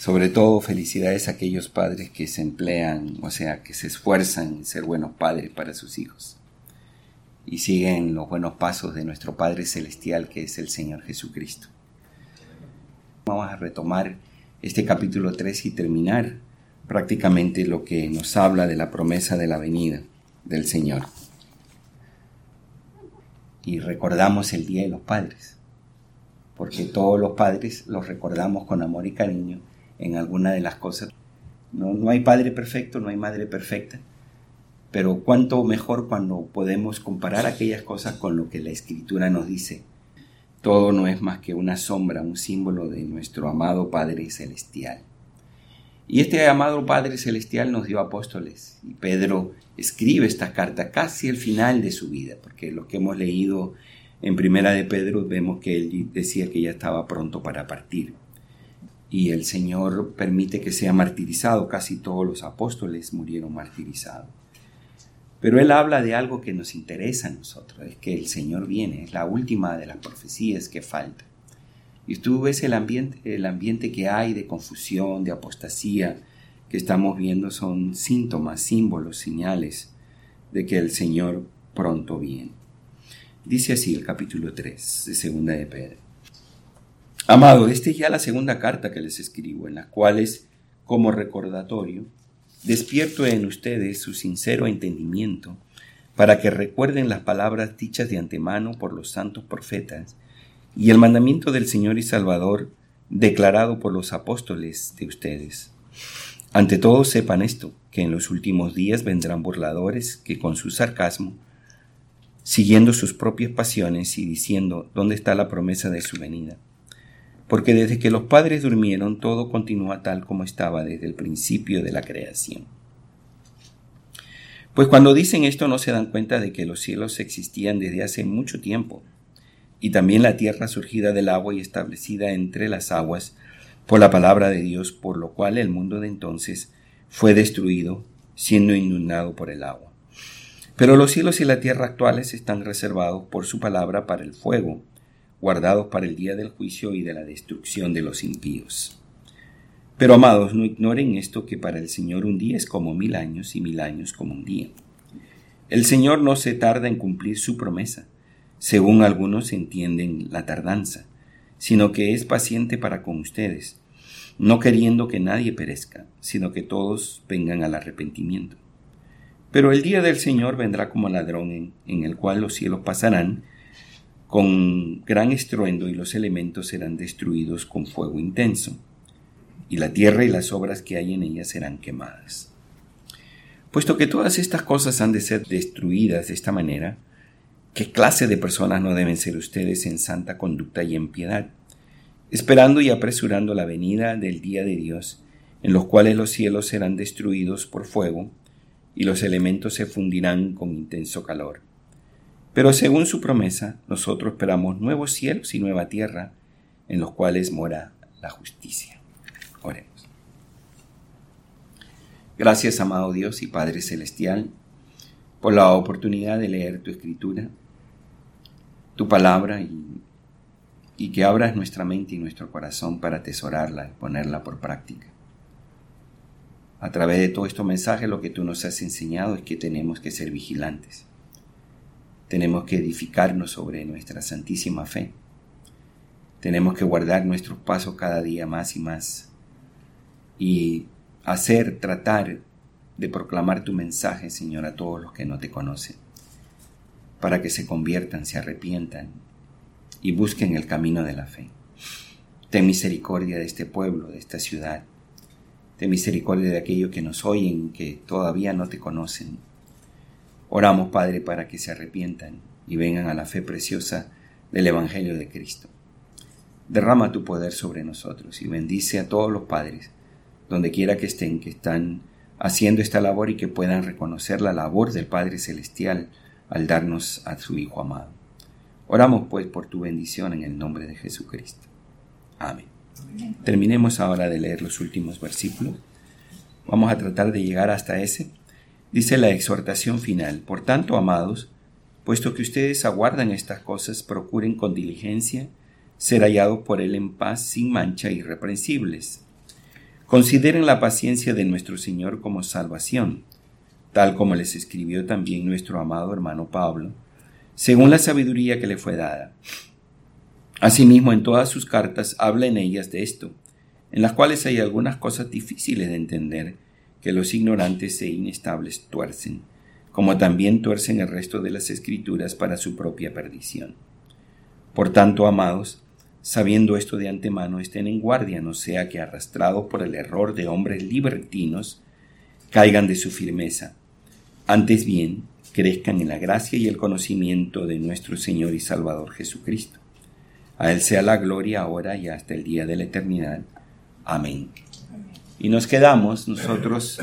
Sobre todo, felicidades a aquellos padres que se emplean, o sea, que se esfuerzan en ser buenos padres para sus hijos y siguen los buenos pasos de nuestro Padre Celestial, que es el Señor Jesucristo. Vamos a retomar este capítulo 3 y terminar prácticamente lo que nos habla de la promesa de la venida del Señor. Y recordamos el Día de los Padres, porque todos los padres los recordamos con amor y cariño en alguna de las cosas. No hay padre perfecto, no hay madre perfecta, pero cuánto mejor cuando podemos comparar aquellas cosas con lo que la Escritura nos dice. Todo no es más que una sombra, un símbolo de nuestro amado Padre Celestial. Y este amado Padre Celestial nos dio apóstoles, y Pedro escribe esta carta casi al final de su vida, porque lo que hemos leído en Primera de Pedro vemos que él decía que ya estaba pronto para partir. Y el Señor permite que sea martirizado. Casi todos los apóstoles murieron martirizados. Pero Él habla de algo que nos interesa a nosotros, es que el Señor viene, es la última de las profecías que falta. Y tú ves el ambiente que hay de confusión, de apostasía, que estamos viendo son síntomas, símbolos, señales de que el Señor pronto viene. Dice así el capítulo 3 de Segunda de Pedro. Amado, esta es ya la segunda carta que les escribo, en las cuales, como recordatorio, despierto en ustedes su sincero entendimiento, para que recuerden las palabras dichas de antemano por los santos profetas, y el mandamiento del Señor y Salvador, declarado por los apóstoles de ustedes. Ante todo sepan esto, que en los últimos días vendrán burladores que con su sarcasmo, siguiendo sus propias pasiones y diciendo, ¿dónde está la promesa de su venida? Porque desde que los padres durmieron, todo continúa tal como estaba desde el principio de la creación. Pues cuando dicen esto no se dan cuenta de que los cielos existían desde hace mucho tiempo, y también la tierra surgida del agua y establecida entre las aguas por la palabra de Dios, por lo cual el mundo de entonces fue destruido, siendo inundado por el agua. Pero los cielos y la tierra actuales están reservados por su palabra para el fuego, guardados para el día del juicio y de la destrucción de los impíos. Pero amados, no ignoren esto, que para el Señor un día es como 1000 años y 1000 años como un día. El Señor no se tarda en cumplir su promesa, según algunos entienden la tardanza, sino que es paciente para con ustedes, no queriendo que nadie perezca, sino que todos vengan al arrepentimiento. Pero el día del Señor vendrá como ladrón, en el cual los cielos pasarán con gran estruendo y los elementos serán destruidos con fuego intenso, y la tierra y las obras que hay en ella serán quemadas. Puesto que todas estas cosas han de ser destruidas de esta manera, ¿qué clase de personas no deben ser ustedes en santa conducta y en piedad, esperando y apresurando la venida del día de Dios, en los cuales los cielos serán destruidos por fuego, y los elementos se fundirán con intenso calor? Pero según su promesa, nosotros esperamos nuevos cielos y nueva tierra, en los cuales mora la justicia. Oremos. Gracias, amado Dios y Padre Celestial, por la oportunidad de leer tu Escritura, tu palabra, y que abras nuestra mente y nuestro corazón para atesorarla y ponerla por práctica. A través de todo este mensaje, lo que tú nos has enseñado es que tenemos que ser vigilantes. Tenemos que edificarnos sobre nuestra santísima fe. Tenemos que guardar nuestros pasos cada día más y más. Y tratar de proclamar tu mensaje, Señor, a todos los que no te conocen, para que se conviertan, se arrepientan y busquen el camino de la fe. Ten misericordia de este pueblo, de esta ciudad. Ten misericordia de aquellos que nos oyen, que todavía no te conocen. Oramos, Padre, para que se arrepientan y vengan a la fe preciosa del Evangelio de Cristo. Derrama tu poder sobre nosotros y bendice a todos los padres, donde quiera que están haciendo esta labor, y que puedan reconocer la labor del Padre Celestial al darnos a su Hijo amado. Oramos, pues, por tu bendición en el nombre de Jesucristo. Amén. Terminemos ahora de leer los últimos versículos. Vamos a tratar de llegar hasta ese. Dice la exhortación final: por tanto, amados, puesto que ustedes aguardan estas cosas, procuren con diligencia ser hallados por Él en paz, sin mancha, irreprensibles. Consideren la paciencia de nuestro Señor como salvación, tal como les escribió también nuestro amado hermano Pablo, según la sabiduría que le fue dada. Asimismo, en todas sus cartas habla en ellas de esto, en las cuales hay algunas cosas difíciles de entender que los ignorantes e inestables tuercen, como también tuercen el resto de las Escrituras para su propia perdición. Por tanto, amados, sabiendo esto de antemano, estén en guardia, no sea que arrastrados por el error de hombres libertinos, caigan de su firmeza. Antes bien, crezcan en la gracia y el conocimiento de nuestro Señor y Salvador Jesucristo. A Él sea la gloria ahora y hasta el día de la eternidad. Amén. Y nos quedamos nosotros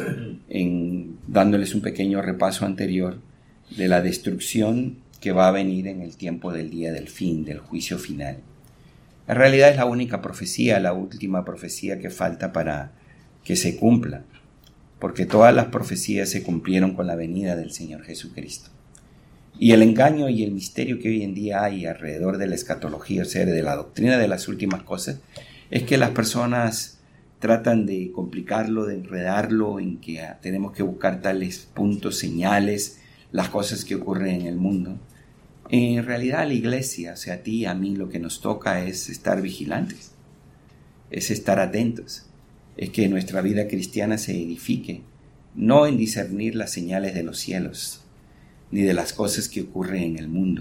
dándoles un pequeño repaso anterior de la destrucción que va a venir en el tiempo del día del fin, del juicio final. En realidad es la única profecía, la última profecía que falta para que se cumpla, porque todas las profecías se cumplieron con la venida del Señor Jesucristo. Y el engaño y el misterio que hoy en día hay alrededor de la escatología, o sea, de la doctrina de las últimas cosas, es que las personas tratan de complicarlo, de enredarlo, en que tenemos que buscar tales puntos, señales, las cosas que ocurren en el mundo. En realidad a la iglesia, o sea, a ti y a mí, lo que nos toca es estar vigilantes, es estar atentos, es que nuestra vida cristiana se edifique, no en discernir las señales de los cielos, ni de las cosas que ocurren en el mundo.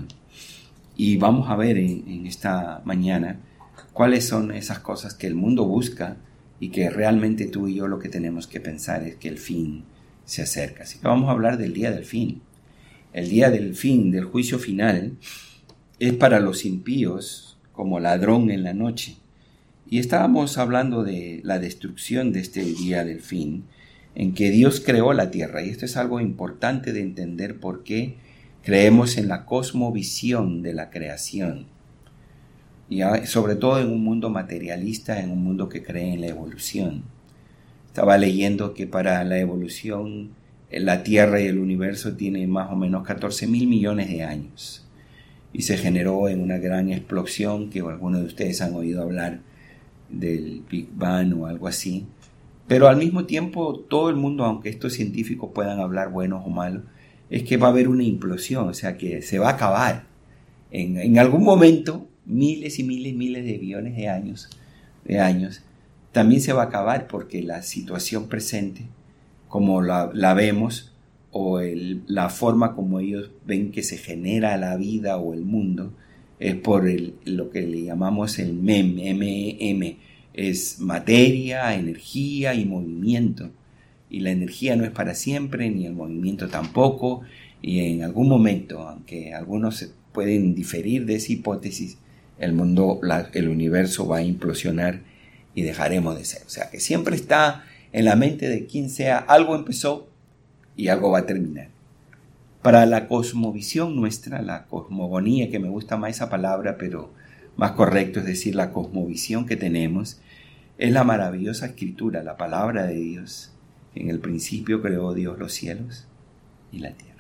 Y vamos a ver en esta mañana cuáles son esas cosas que el mundo busca y que realmente tú y yo lo que tenemos que pensar es que el fin se acerca. Así que vamos a hablar del día del fin. El día del fin, del juicio final, es para los impíos como ladrón en la noche. Y estábamos hablando de la destrucción de este día del fin, en que Dios creó la tierra. Y esto es algo importante de entender por qué creemos en la cosmovisión de la creación. Y sobre todo en un mundo materialista, en un mundo que cree en la evolución. Estaba leyendo que para la evolución la Tierra y el universo tienen más o menos 14.000 millones de años. Y se generó en una gran explosión que algunos de ustedes han oído hablar del Big Bang o algo así. Pero al mismo tiempo todo el mundo, aunque estos científicos puedan hablar buenos o malos, es que va a haber una implosión, o sea que se va a acabar. En algún momento, miles y miles de billones de años, también se va a acabar porque la situación presente, como la vemos, o la forma como ellos ven que se genera la vida o el mundo, es por lo que le llamamos el MEM, M-E-M, es materia, energía y movimiento. Y la energía no es para siempre, ni el movimiento tampoco, y en algún momento, aunque algunos pueden diferir de esa hipótesis, el mundo, el universo va a implosionar y dejaremos de ser. O sea que siempre está en la mente de quien sea, algo empezó y algo va a terminar. Para la cosmovisión nuestra, la cosmogonía, que me gusta más esa palabra, pero más correcto es decir la cosmovisión que tenemos, es la maravillosa escritura, la palabra de Dios. En el principio creó Dios los cielos y la tierra.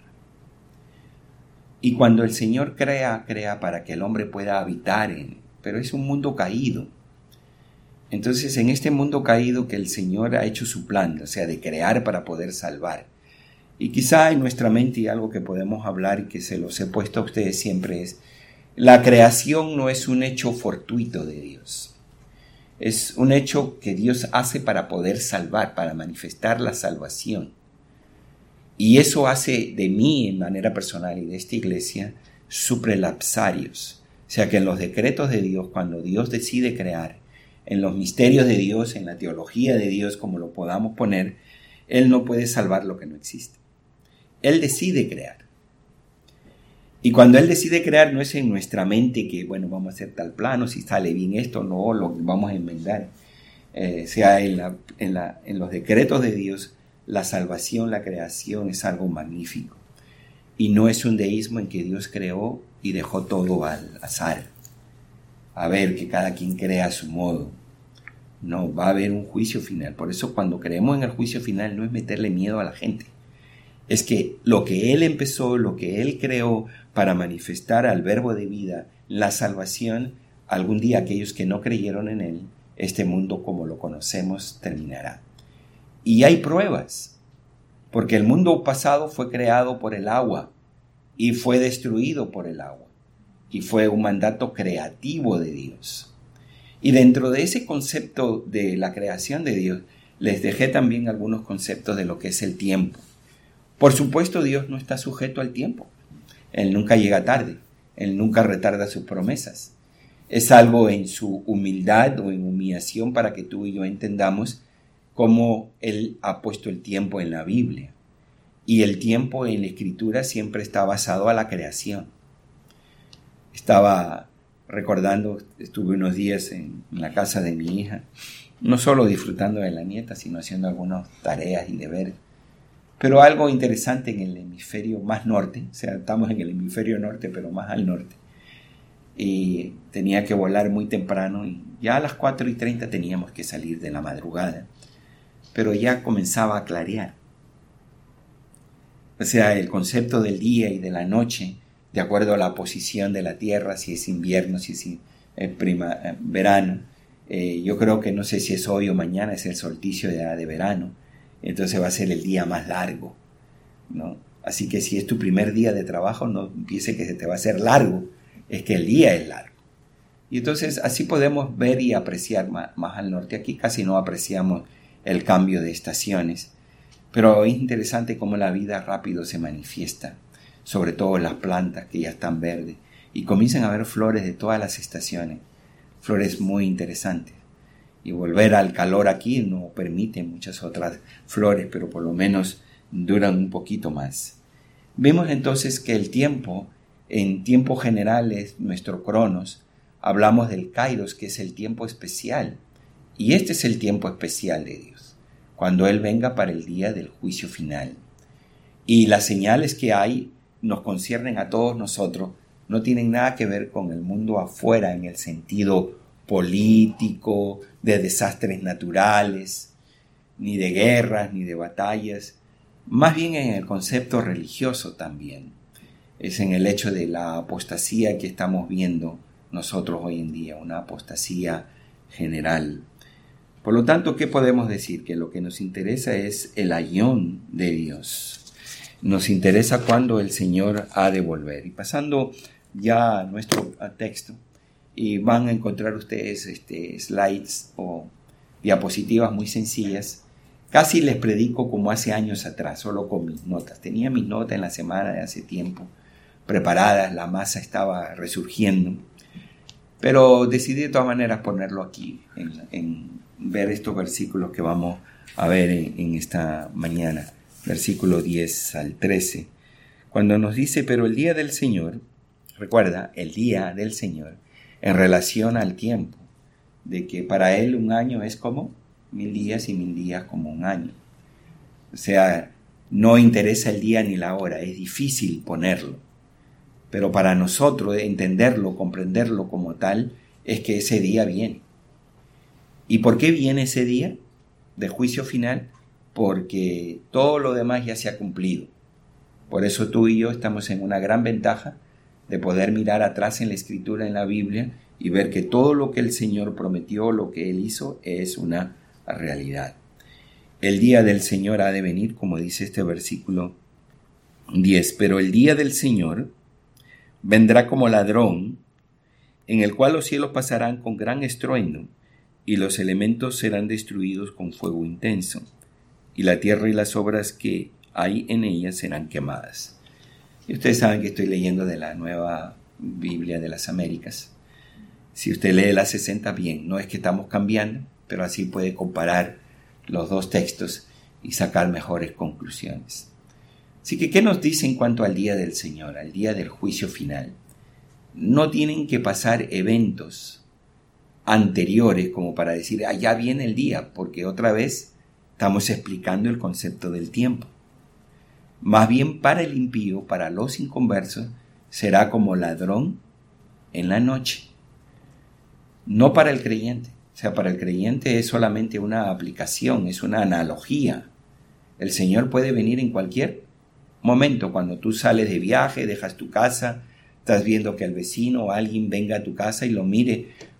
Y cuando el Señor crea para que el hombre pueda habitar pero es un mundo caído. Entonces, en este mundo caído que el Señor ha hecho su plan, o sea, de crear para poder salvar. Y quizá en nuestra mente, y algo que podemos hablar y que se los he puesto a ustedes siempre es, la creación no es un hecho fortuito de Dios. Es un hecho que Dios hace para poder salvar, para manifestar la salvación. Y eso hace de mí, en manera personal y de esta iglesia, suprelapsarios. O sea que en los decretos de Dios, cuando Dios decide crear, en los misterios de Dios, en la teología de Dios, como lo podamos poner, Él no puede salvar lo que no existe. Él decide crear. Y cuando Él decide crear, no es en nuestra mente que, bueno, vamos a hacer tal plano, si sale bien esto, no, lo vamos a enmendar. Sea en los decretos de Dios, la salvación, la creación es algo magnífico. Y no es un deísmo en que Dios creó y dejó todo al azar. A ver, que cada quien crea a su modo. No, va a haber un juicio final. Por eso cuando creemos en el juicio final no es meterle miedo a la gente. Es que lo que Él empezó, lo que Él creó para manifestar al verbo de vida, la salvación, algún día aquellos que no creyeron en Él este mundo como lo conocemos terminará. Y hay pruebas, porque el mundo pasado fue creado por el agua y fue destruido por el agua. Y fue un mandato creativo de Dios. Y dentro de ese concepto de la creación de Dios, les dejé también algunos conceptos de lo que es el tiempo. Por supuesto, Dios no está sujeto al tiempo. Él nunca llega tarde. Él nunca retarda sus promesas. Es algo en su humildad o en humillación para que tú y yo entendamos cómo Él ha puesto el tiempo en la Biblia. Y el tiempo en la Escritura siempre está basado a la creación. Estaba recordando, estuve unos días en la casa de mi hija, no solo disfrutando de la nieta, sino haciendo algunas tareas y deberes. Pero algo interesante en el hemisferio más norte, o sea, estamos en el hemisferio norte, pero más al norte. Y tenía que volar muy temprano y ya a las 4:30 teníamos que salir de la madrugada. Pero ya comenzaba a clarear. O sea, el concepto del día y de la noche, de acuerdo a la posición de la Tierra, si es invierno, si es verano. Yo creo que no sé si es hoy o mañana, es el solsticio de verano. Entonces va a ser el día más largo, ¿no? Así que si es tu primer día de trabajo, no pienses que se te va a hacer largo, es que el día es largo. Y entonces así podemos ver y apreciar más al norte. Aquí casi no apreciamos el cambio de estaciones, pero es interesante cómo la vida rápido se manifiesta, sobre todo las plantas que ya están verdes, y comienzan a haber flores de todas las estaciones, flores muy interesantes. Y volver al calor aquí no permite muchas otras flores, pero por lo menos duran un poquito más. Vemos entonces que el tiempo, en tiempo general es nuestro cronos. Hablamos del kairos, que es el tiempo especial. Y este es el tiempo especial de Dios, cuando Él venga para el día del juicio final. Y las señales que hay nos conciernen a todos nosotros, no tienen nada que ver con el mundo afuera en el sentido político, de desastres naturales, ni de guerras, ni de batallas, más bien en el concepto religioso también. Es en el hecho de la apostasía que estamos viendo nosotros hoy en día, una apostasía general. Por lo tanto, ¿qué podemos decir? Que lo que nos interesa es el ayón de Dios. Nos interesa cuándo el Señor ha de volver. Y pasando ya a nuestro texto, y van a encontrar ustedes slides o diapositivas muy sencillas. Casi les predico como hace años atrás, solo con mis notas. Tenía mis notas en la semana de hace tiempo preparadas, la masa estaba resurgiendo. Pero decidí de todas maneras ponerlo aquí, en ver estos versículos que vamos a ver en esta mañana. Versículo 10 al 13. Cuando nos dice, pero el día del Señor, recuerda, el día del Señor, en relación al tiempo, de que para Él un año es como 1000 días y 1000 días como un año. O sea, no interesa el día ni la hora, es difícil ponerlo. Pero para nosotros entenderlo, comprenderlo como tal, es que ese día viene. ¿Y por qué viene ese día de juicio final? Porque todo lo demás ya se ha cumplido. Por eso tú y yo estamos en una gran ventaja de poder mirar atrás en la Escritura, en la Biblia, y ver que todo lo que el Señor prometió, lo que Él hizo, es una realidad. El día del Señor ha de venir, como dice este versículo 10, pero el día del Señor vendrá como ladrón, en el cual los cielos pasarán con gran estruendo, y los elementos serán destruidos con fuego intenso, y la tierra y las obras que hay en ella serán quemadas. Y ustedes saben que estoy leyendo de la Nueva Biblia de las Américas. Si usted lee la 60, bien, no es que estamos cambiando, pero así puede comparar los dos textos y sacar mejores conclusiones. Así que, ¿qué nos dice en cuanto al día del Señor, al día del juicio final? No tienen que pasar eventos anteriores como para decir, ya viene el día, porque otra vez estamos explicando el concepto del tiempo. Más bien para el impío, para los inconversos, será como ladrón en la noche. No para el creyente. O sea, para el creyente es solamente una aplicación, es una analogía. El Señor puede venir en cualquier momento, cuando tú sales de viaje, dejas tu casa, estás viendo que el vecino o alguien venga a tu casa y lo mire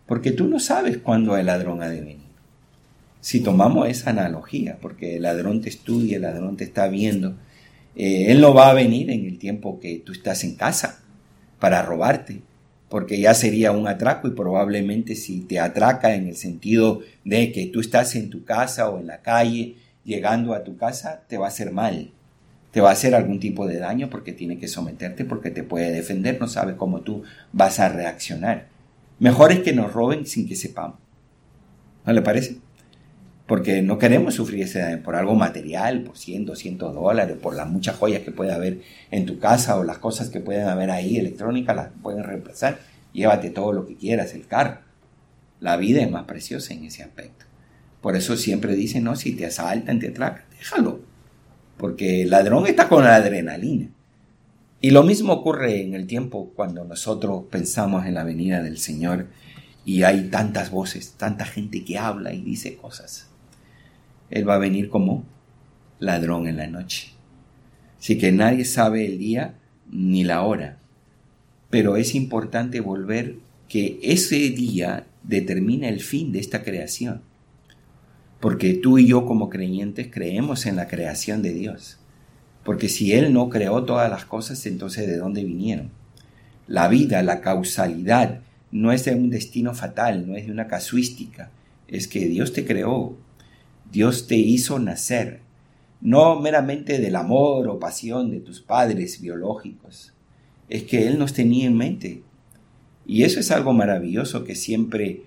porque tú no sabes cuándo el ladrón ha de venir. Si tomamos esa analogía, porque el ladrón te estudia, el ladrón te está viendo, él no va a venir en el tiempo que tú estás en casa para robarte, porque ya sería un atraco y probablemente si te atraca en el sentido de que tú estás en tu casa o en la calle, llegando a tu casa, te va a hacer mal, te va a hacer algún tipo de daño porque tiene que someterte, porque te puede defender, no sabe cómo tú vas a reaccionar. Mejor es que nos roben sin que sepamos. ¿No le parece? Porque no queremos sufrir ese daño por algo material, por $100, $200, por las muchas joyas que puede haber en tu casa o las cosas que pueden haber ahí electrónicas, las pueden reemplazar. Llévate todo lo que quieras, el carro. La vida es más preciosa en ese aspecto. Por eso siempre dicen, no, si te asaltan, te atracan, déjalo. Porque el ladrón está con la adrenalina. Y lo mismo ocurre en el tiempo cuando nosotros pensamos en la venida del Señor y hay tantas voces, tanta gente que habla y dice cosas. Él va a venir como ladrón en la noche. Así que nadie sabe el día ni la hora. Pero es importante volver que ese día determina el fin de esta creación. Porque tú y yo como creyentes creemos en la creación de Dios. Porque si Él no creó todas las cosas, entonces ¿de dónde vinieron? La vida, la causalidad, no es de un destino fatal, no es de una casuística. Es que Dios te creó. Dios te hizo nacer, no meramente del amor o pasión de tus padres biológicos, es que Él nos tenía en mente. Y eso es algo maravilloso que siempre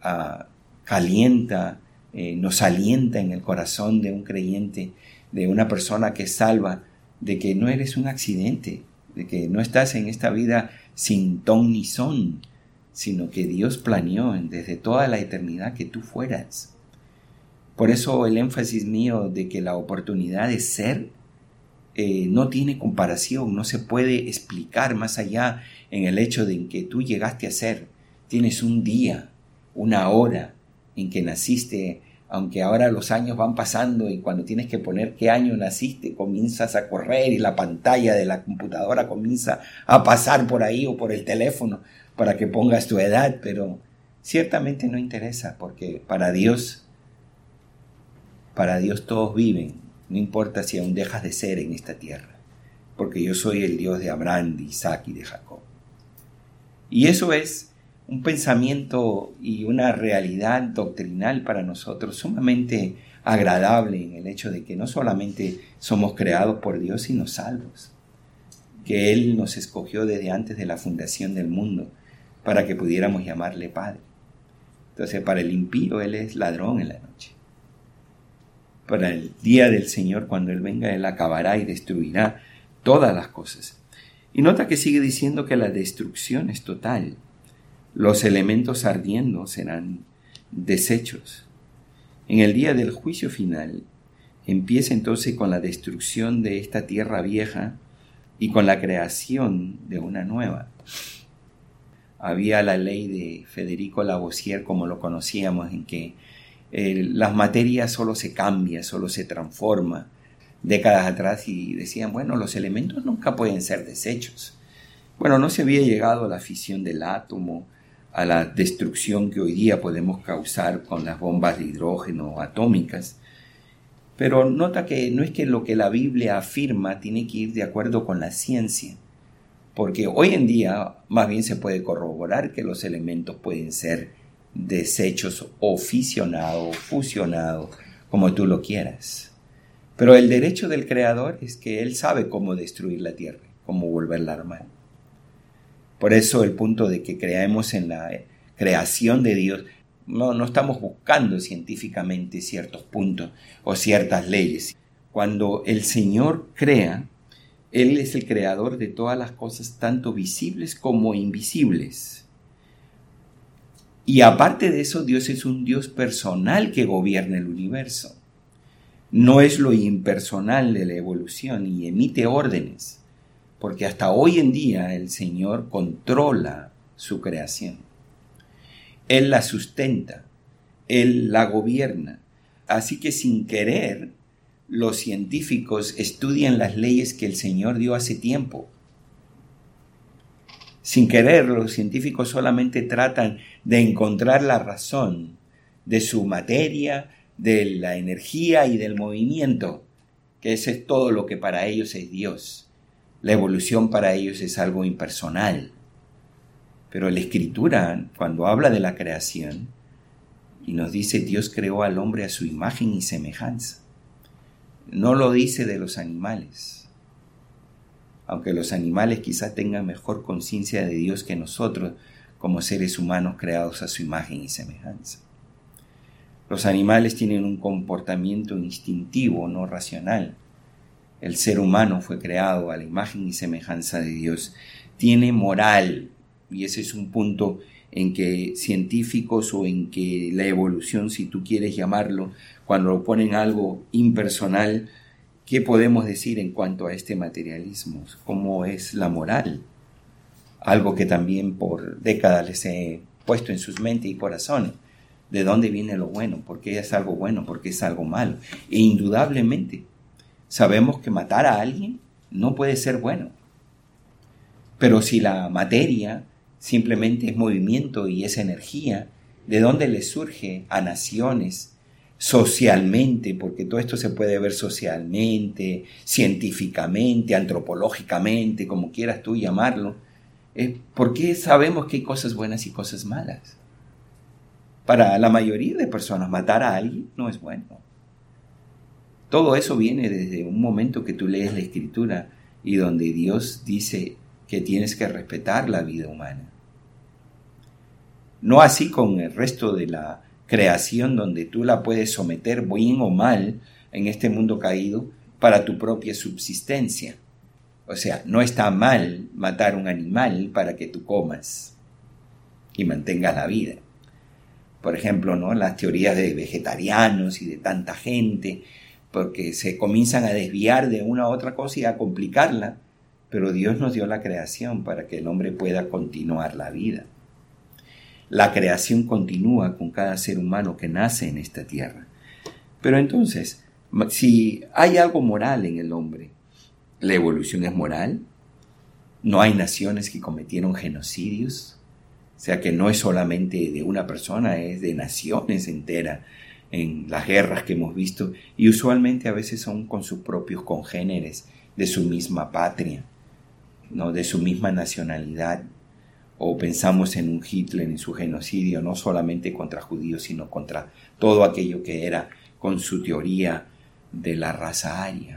calienta, nos alienta en el corazón de un creyente, de una persona que es salva, de que no eres un accidente, de que no estás en esta vida sin ton ni son, sino que Dios planeó desde toda la eternidad que tú fueras. Por eso el énfasis mío de que la oportunidad de ser no tiene comparación, no se puede explicar más allá en el hecho de que tú llegaste a ser. Tienes un día, una hora en que naciste, aunque ahora los años van pasando y cuando tienes que poner qué año naciste, comienzas a correr y la pantalla de la computadora comienza a pasar por ahí o por el teléfono para que pongas tu edad, pero ciertamente no interesa porque para Dios todos viven, no importa si aún dejas de ser en esta tierra, porque yo soy el Dios de Abraham, de Isaac y de Jacob. Y eso es un pensamiento y una realidad doctrinal para nosotros sumamente agradable en el hecho de que no solamente somos creados por Dios, sino salvos, que Él nos escogió desde antes de la fundación del mundo para que pudiéramos llamarle Padre. Entonces, para el impío Él es ladrón en la noche. Para el día del Señor, cuando Él venga, Él acabará y destruirá todas las cosas. Y nota que sigue diciendo que la destrucción es total. Los elementos ardiendo serán desechos. En el día del juicio final, empieza entonces con la destrucción de esta tierra vieja y con la creación de una nueva. Había la ley de Federico Lavoisier, como lo conocíamos, en que las materias solo se cambian, solo se transforman. Décadas atrás y decían, bueno, los elementos nunca pueden ser desechos. Bueno, no se había llegado a la fisión del átomo, a la destrucción que hoy día podemos causar con las bombas de hidrógeno atómicas. Pero nota que no es que lo que la Biblia afirma tiene que ir de acuerdo con la ciencia, porque hoy en día más bien se puede corroborar que los elementos pueden ser desechos o fisionados, fusionados, como tú lo quieras. Pero el derecho del Creador es que Él sabe cómo destruir la tierra, cómo volverla a armar. Por eso el punto de que creemos en la creación de Dios, no estamos buscando científicamente ciertos puntos o ciertas leyes. Cuando el Señor crea, Él es el creador de todas las cosas, tanto visibles como invisibles. Y aparte de eso, Dios es un Dios personal que gobierna el universo. No es lo impersonal de la evolución y emite órdenes, porque hasta hoy en día el Señor controla su creación. Él la sustenta, Él la gobierna. Así que sin querer, los científicos estudian las leyes que el Señor dio hace tiempo. Sin querer, los científicos solamente tratan de encontrar la razón de su materia, de la energía y del movimiento, que ese es todo lo que para ellos es Dios. La evolución para ellos es algo impersonal. Pero la Escritura, cuando habla de la creación, y nos dice Dios creó al hombre a su imagen y semejanza, no lo dice de los animales. Aunque los animales quizás tengan mejor conciencia de Dios que nosotros como seres humanos creados a su imagen y semejanza. Los animales tienen un comportamiento instintivo, no racional. El ser humano fue creado a la imagen y semejanza de Dios. Tiene moral, y ese es un punto en que científicos o en que la evolución, si tú quieres llamarlo, cuando lo ponen algo impersonal, ¿qué podemos decir en cuanto a este materialismo? ¿Cómo es la moral? Algo que también por décadas les he puesto en sus mentes y corazones. ¿De dónde viene lo bueno? ¿Por qué es algo bueno? ¿Por qué es algo malo? E indudablemente sabemos que matar a alguien no puede ser bueno. Pero si la materia simplemente es movimiento y es energía, ¿de dónde le surge a naciones? Socialmente, porque todo esto se puede ver socialmente, científicamente, antropológicamente, como quieras tú llamarlo. ¿Por qué sabemos que hay cosas buenas y cosas malas? Para la mayoría de personas, matar a alguien no es bueno. Todo eso viene desde un momento que tú lees la Escritura y donde Dios dice que tienes que respetar la vida humana. No así con el resto de la creación, donde tú la puedes someter bien o mal en este mundo caído para tu propia subsistencia. O sea, no está mal matar un animal para que tú comas y mantengas la vida. Por ejemplo, ¿no? Las teorías de vegetarianos y de tanta gente, porque se comienzan a desviar de una a otra cosa y a complicarla, pero Dios nos dio la creación para que el hombre pueda continuar la vida. La creación continúa con cada ser humano que nace en esta tierra. Pero entonces, si hay algo moral en el hombre, ¿la evolución es moral? ¿No hay naciones que cometieron genocidios? O sea que no es solamente de una persona, es de naciones enteras en las guerras que hemos visto, y usualmente a veces son con sus propios congéneres de su misma patria, ¿no? De su misma nacionalidad. O pensamos en un Hitler en su genocidio, no solamente contra judíos, sino contra todo aquello que era con su teoría de la raza aria.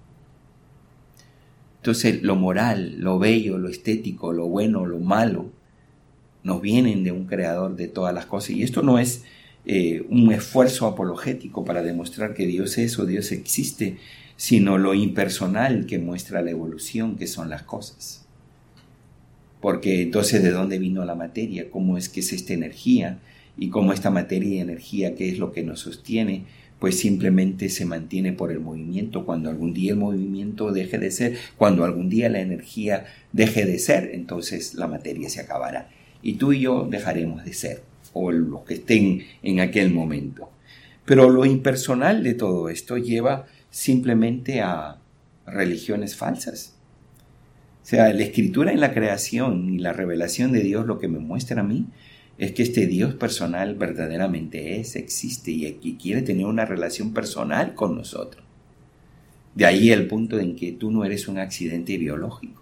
Entonces, lo moral, lo bello, lo estético, lo bueno, lo malo, nos vienen de un creador de todas las cosas. Y esto no es un esfuerzo apologético para demostrar que Dios es o Dios existe, sino lo impersonal que muestra la evolución, que son las cosas. Porque entonces, ¿de dónde vino la materia? ¿Cómo es que es esta energía? Y cómo esta materia y energía, ¿qué es lo que nos sostiene? Pues simplemente se mantiene por el movimiento. Cuando algún día el movimiento deje de ser, cuando algún día la energía deje de ser, entonces la materia se acabará. Y tú y yo dejaremos de ser, o los que estén en aquel momento. Pero lo impersonal de todo esto lleva simplemente a religiones falsas. O sea, la Escritura en la creación y la revelación de Dios lo que me muestra a mí es que este Dios personal verdaderamente existe y quiere tener una relación personal con nosotros. De ahí el punto en que tú no eres un accidente biológico.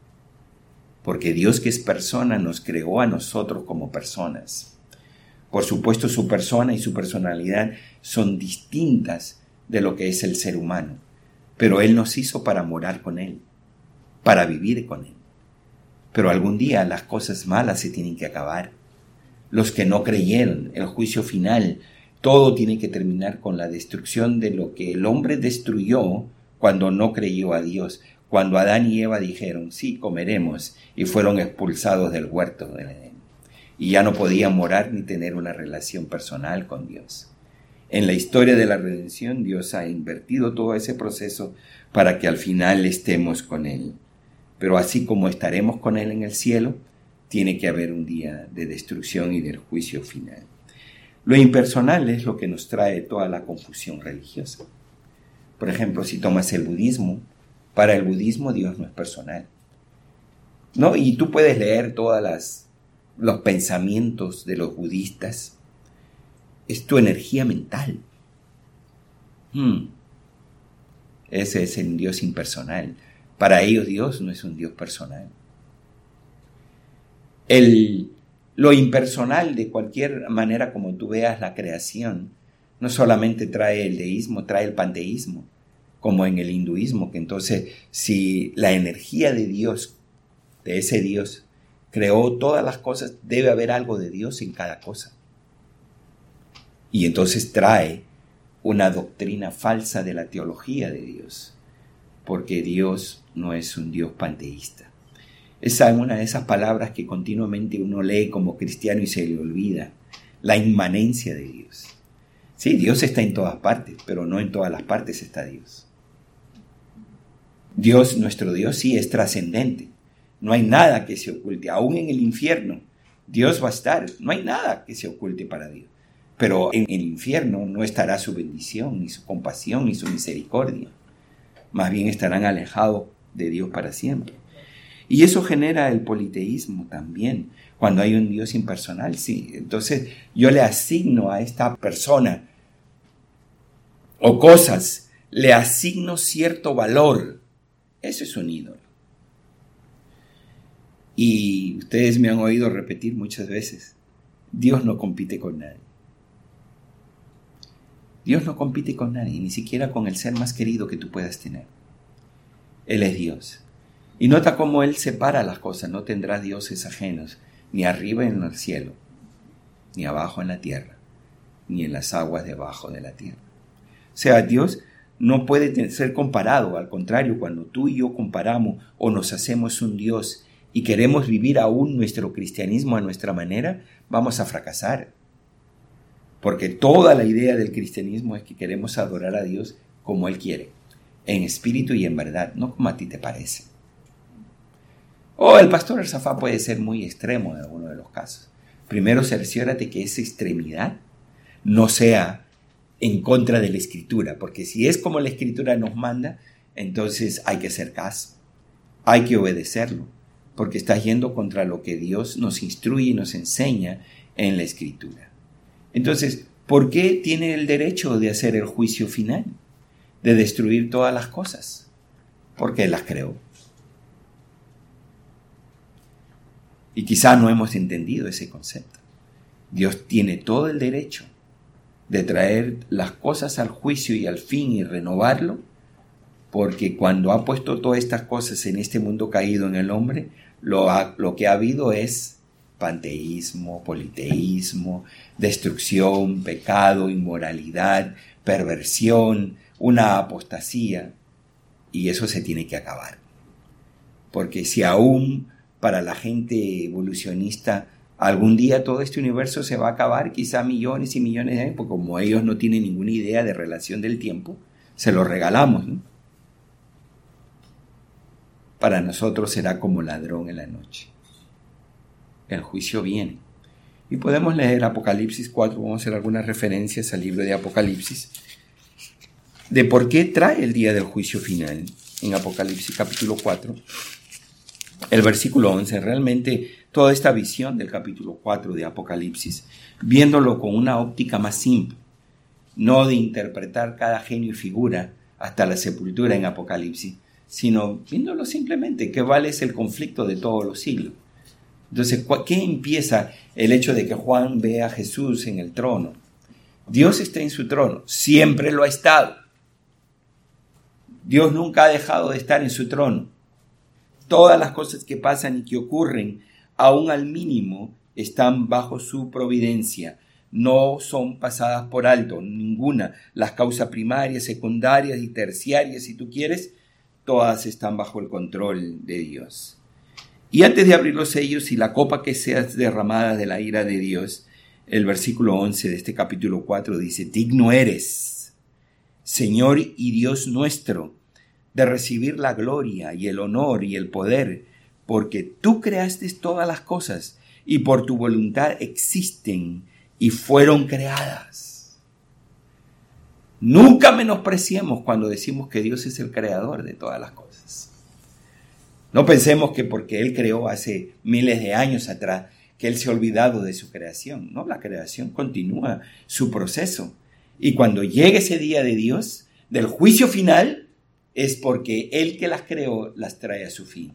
Porque Dios, que es persona, nos creó a nosotros como personas. Por supuesto, su persona y su personalidad son distintas de lo que es el ser humano, pero Él nos hizo para morar con Él, para vivir con Él. Pero algún día las cosas malas se tienen que acabar. Los que no creyeron, el juicio final, todo tiene que terminar con la destrucción de lo que el hombre destruyó cuando no creyó a Dios. Cuando Adán y Eva dijeron, sí, comeremos, y fueron expulsados del huerto del Edén. Y ya no podían morar ni tener una relación personal con Dios. En la historia de la redención, Dios ha invertido todo ese proceso para que al final estemos con Él. Pero así como estaremos con Él en el cielo, tiene que haber un día de destrucción y del juicio final. Lo impersonal es lo que nos trae toda la confusión religiosa. Por ejemplo, si tomas el budismo, para el budismo Dios no es personal. ¿no? Y tú puedes leer todos los pensamientos de los budistas. Es tu energía mental. Ese es el Dios impersonal. Para ellos Dios no es un Dios personal. Lo impersonal, de cualquier manera como tú veas la creación, no solamente trae el deísmo, trae el panteísmo, como en el hinduismo, que entonces si la energía de Dios, de ese Dios, creó todas las cosas, debe haber algo de Dios en cada cosa. Y entonces trae una doctrina falsa de la teología de Dios, porque Dios no es un Dios panteísta. Esa es una de esas palabras que continuamente uno lee como cristiano y se le olvida, la inmanencia de Dios. Sí, Dios está en todas partes, pero no en todas las partes está Dios. Dios, nuestro Dios, sí es trascendente. No hay nada que se oculte, aún en el infierno. Dios va a estar, no hay nada que se oculte para Dios. Pero en el infierno no estará su bendición, ni su compasión, ni su misericordia. Más bien estarán alejados de Dios para siempre. Y eso genera el politeísmo también, cuando hay un Dios impersonal. Sí, entonces yo le asigno a esta persona o cosas, le asigno cierto valor. Eso es un ídolo. Y ustedes me han oído repetir muchas veces, Dios no compite con nadie. Dios no compite con nadie, ni siquiera con el ser más querido que tú puedas tener. Él es Dios. Y nota cómo Él separa las cosas. No tendrás dioses ajenos, ni arriba en el cielo, ni abajo en la tierra, ni en las aguas debajo de la tierra. O sea, Dios no puede ser comparado. Al contrario, cuando tú y yo comparamos o nos hacemos un Dios y queremos vivir aún nuestro cristianismo a nuestra manera, vamos a fracasar. Porque toda la idea del cristianismo es que queremos adorar a Dios como Él quiere, en espíritu y en verdad, no como a ti te parece. El pastor Arzafá puede ser muy extremo en alguno de los casos. Primero cerciórate que esa extremidad no sea en contra de la Escritura, porque si es como la Escritura nos manda, entonces hay que hacer caso, hay que obedecerlo, porque estás yendo contra lo que Dios nos instruye y nos enseña en la Escritura. Entonces, ¿por qué tiene el derecho de hacer el juicio final? De destruir todas las cosas. Porque Él las creó. Y quizá no hemos entendido ese concepto. Dios tiene todo el derecho de traer las cosas al juicio y al fin y renovarlo, porque cuando ha puesto todas estas cosas en este mundo caído en el hombre, lo que ha habido es panteísmo, politeísmo, destrucción, pecado, inmoralidad, perversión, una apostasía, y eso se tiene que acabar. Porque si aún para la gente evolucionista algún día todo este universo se va a acabar, quizá millones y millones de años, porque como ellos no tienen ninguna idea de relación del tiempo, se lo regalamos, ¿no? Para nosotros será como ladrón en la noche. El juicio viene. Y podemos leer Apocalipsis 4, vamos a hacer algunas referencias al libro de Apocalipsis, de por qué trae el día del juicio final. En Apocalipsis capítulo 4, el versículo 11, realmente toda esta visión del capítulo 4 de Apocalipsis, viéndolo con una óptica más simple, no de interpretar cada genio y figura hasta la sepultura en Apocalipsis, sino viéndolo simplemente, que vale es el conflicto de todos los siglos. Entonces, ¿qué empieza el hecho de que Juan ve a Jesús en el trono? Dios está en su trono, siempre lo ha estado. Dios nunca ha dejado de estar en su trono. Todas las cosas que pasan y que ocurren, aún al mínimo, están bajo su providencia. No son pasadas por alto, ninguna. Las causas primarias, secundarias y terciarias, si tú quieres, todas están bajo el control de Dios. Y antes de abrir los sellos y la copa que sea derramada de la ira de Dios, el versículo 11 de este capítulo 4 dice: digno eres, Señor y Dios nuestro, de recibir la gloria y el honor y el poder, porque tú creaste todas las cosas y por tu voluntad existen y fueron creadas. Nunca menospreciemos cuando decimos que Dios es el creador de todas las cosas. No pensemos que porque Él creó hace miles de años atrás, que Él se ha olvidado de su creación. No, la creación continúa su proceso. Y cuando llegue ese día de Dios, del juicio final, es porque Él que las creó las trae a su fin.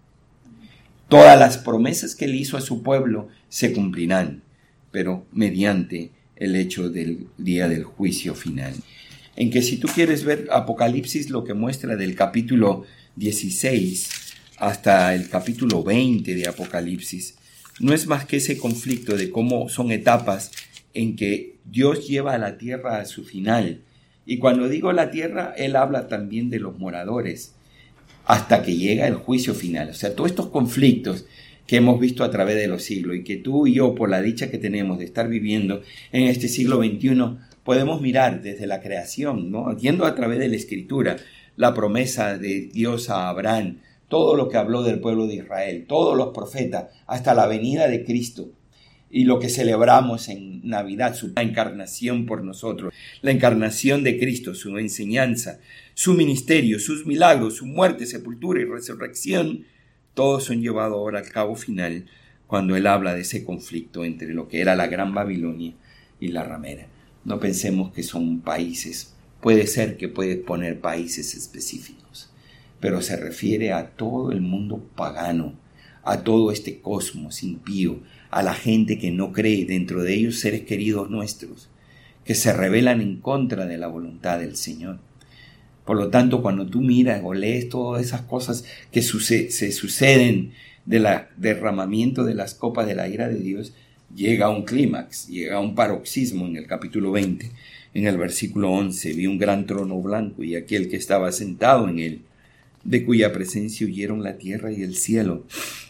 Todas las promesas que Él hizo a su pueblo se cumplirán, pero mediante el hecho del día del juicio final. En que si tú quieres ver Apocalipsis, lo que muestra del capítulo 16 hasta el capítulo 20 de Apocalipsis, no es más que ese conflicto de cómo son etapas en que Dios lleva a la tierra a su final. Y cuando digo la tierra, Él habla también de los moradores, hasta que llega el juicio final. O sea, todos estos conflictos que hemos visto a través de los siglos y que tú y yo, por la dicha que tenemos de estar viviendo en este siglo XXI, podemos mirar desde la creación, ¿no? Yendo a través de la Escritura, la promesa de Dios a Abraham, todo lo que habló del pueblo de Israel, todos los profetas, hasta la venida de Cristo. Y lo que celebramos en Navidad, su encarnación por nosotros, la encarnación de Cristo, su enseñanza, su ministerio, sus milagros, su muerte, sepultura y resurrección, todos son llevados ahora al cabo final cuando Él habla de ese conflicto entre lo que era la Gran Babilonia y la ramera. No pensemos que son países, puede ser que puedes poner países específicos, pero se refiere a todo el mundo pagano, a todo este cosmos impío, a la gente que no cree, dentro de ellos seres queridos nuestros, que se rebelan en contra de la voluntad del Señor. Por lo tanto, cuando tú miras o lees todas esas cosas que se suceden del derramamiento de las copas de la ira de Dios, llega a un clímax, llega a un paroxismo en el capítulo 20. En el versículo 11, vi un gran trono blanco y aquel que estaba sentado en él, de cuya presencia huyeron la tierra y el cielo,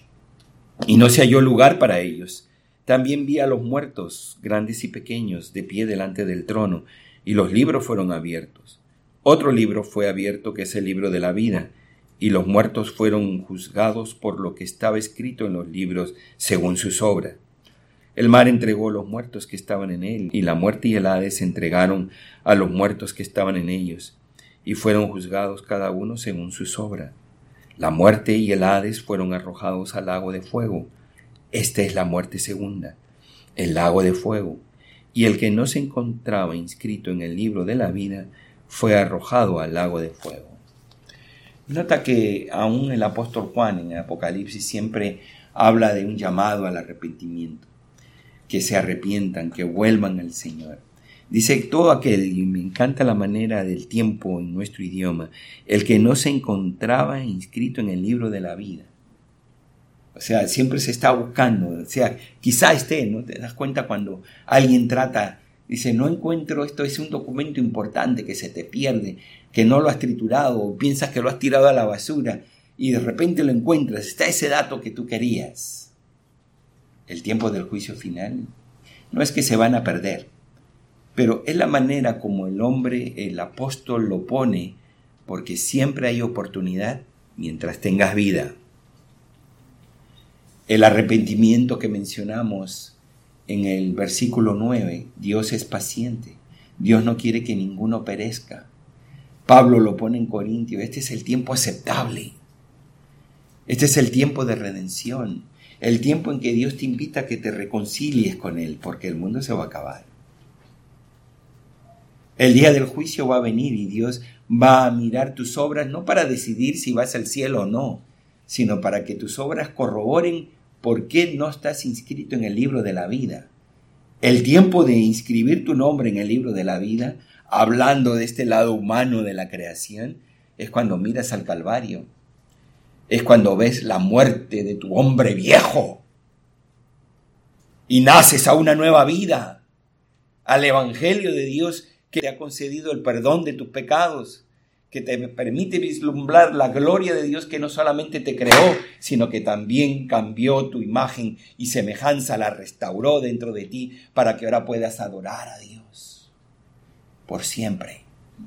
y no se halló lugar para ellos. También vi a los muertos, grandes y pequeños, de pie delante del trono, y los libros fueron abiertos. Otro libro fue abierto, que es el libro de la vida, y los muertos fueron juzgados por lo que estaba escrito en los libros según sus obras. El mar entregó los muertos que estaban en él, y la muerte y el Hades entregaron a los muertos que estaban en ellos, y fueron juzgados cada uno según sus obras. La muerte y el Hades fueron arrojados al lago de fuego. Esta es la muerte segunda, el lago de fuego. Y el que no se encontraba inscrito en el libro de la vida fue arrojado al lago de fuego. Nota que aún el apóstol Juan en el Apocalipsis siempre habla de un llamado al arrepentimiento, que se arrepientan, que vuelvan al Señor. Dice todo aquel, y me encanta la manera del tiempo en nuestro idioma, el que no se encontraba inscrito en el libro de la vida. O sea, siempre se está buscando, o sea, quizá esté, ¿no? Te das cuenta cuando alguien trata, dice, no encuentro esto, es un documento importante que se te pierde, que no lo has triturado, o piensas que lo has tirado a la basura, y de repente lo encuentras, está ese dato que tú querías. El tiempo del juicio final no es que se van a perder, pero es la manera como el hombre, el apóstol lo pone, porque siempre hay oportunidad mientras tengas vida. El arrepentimiento que mencionamos en el versículo 9, Dios es paciente, Dios no quiere que ninguno perezca. Pablo lo pone en Corintios, este es el tiempo aceptable, este es el tiempo de redención, el tiempo en que Dios te invita a que te reconcilies con Él, porque el mundo se va a acabar. El día del juicio va a venir y Dios va a mirar tus obras no para decidir si vas al cielo o no, sino para que tus obras corroboren por qué no estás inscrito en el libro de la vida. El tiempo de inscribir tu nombre en el libro de la vida, hablando de este lado humano de la creación, es cuando miras al Calvario. Es cuando ves la muerte de tu hombre viejo y naces a una nueva vida, al Evangelio de Dios que te ha concedido el perdón de tus pecados, que te permite vislumbrar la gloria de Dios que no solamente te creó, sino que también cambió tu imagen y semejanza, la restauró dentro de ti para que ahora puedas adorar a Dios por siempre.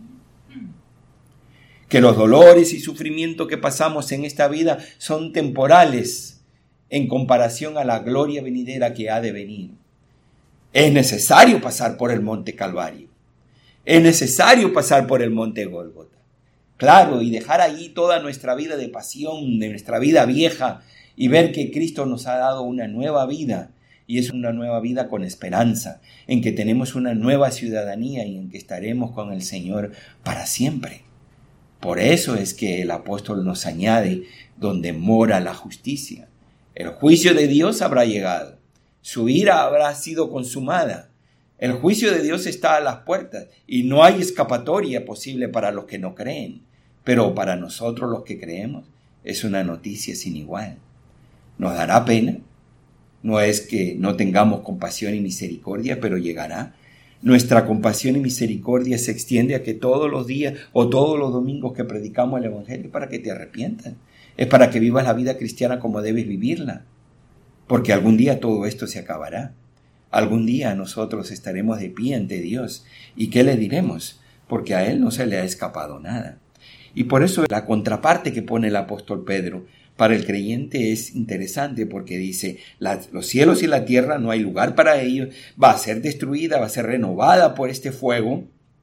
Que los dolores y sufrimiento que pasamos en esta vida son temporales en comparación a la gloria venidera que ha de venir. Es necesario pasar por el monte Calvario. Es necesario pasar por el monte Gólgota. claro, y dejar ahí toda nuestra vida de pasión, de nuestra vida vieja, y ver que Cristo nos ha dado una nueva vida, y es una nueva vida con esperanza, en que tenemos una nueva ciudadanía y en que estaremos con el Señor para siempre. Por eso es que el apóstol nos añade, donde mora la justicia. El juicio de Dios habrá llegado, su ira habrá sido consumada. El juicio de Dios está a las puertas y no hay escapatoria posible para los que no creen. Pero para nosotros los que creemos es una noticia sin igual. Nos dará pena. No es que no tengamos compasión y misericordia, pero llegará. Nuestra compasión y misericordia se extiende a que todos los días o todos los domingos que predicamos el Evangelio es para que te arrepientas. Es para que vivas la vida cristiana como debes vivirla. Porque algún día todo esto se acabará. Algún día nosotros estaremos de pie ante Dios. ¿Y qué le diremos? Porque a Él no se le ha escapado nada. Y por eso la contraparte que pone el apóstol Pedro para el creyente es interesante, porque dice, los cielos y la tierra no hay lugar para ellos, va a ser destruida, va a ser renovada por este fuego,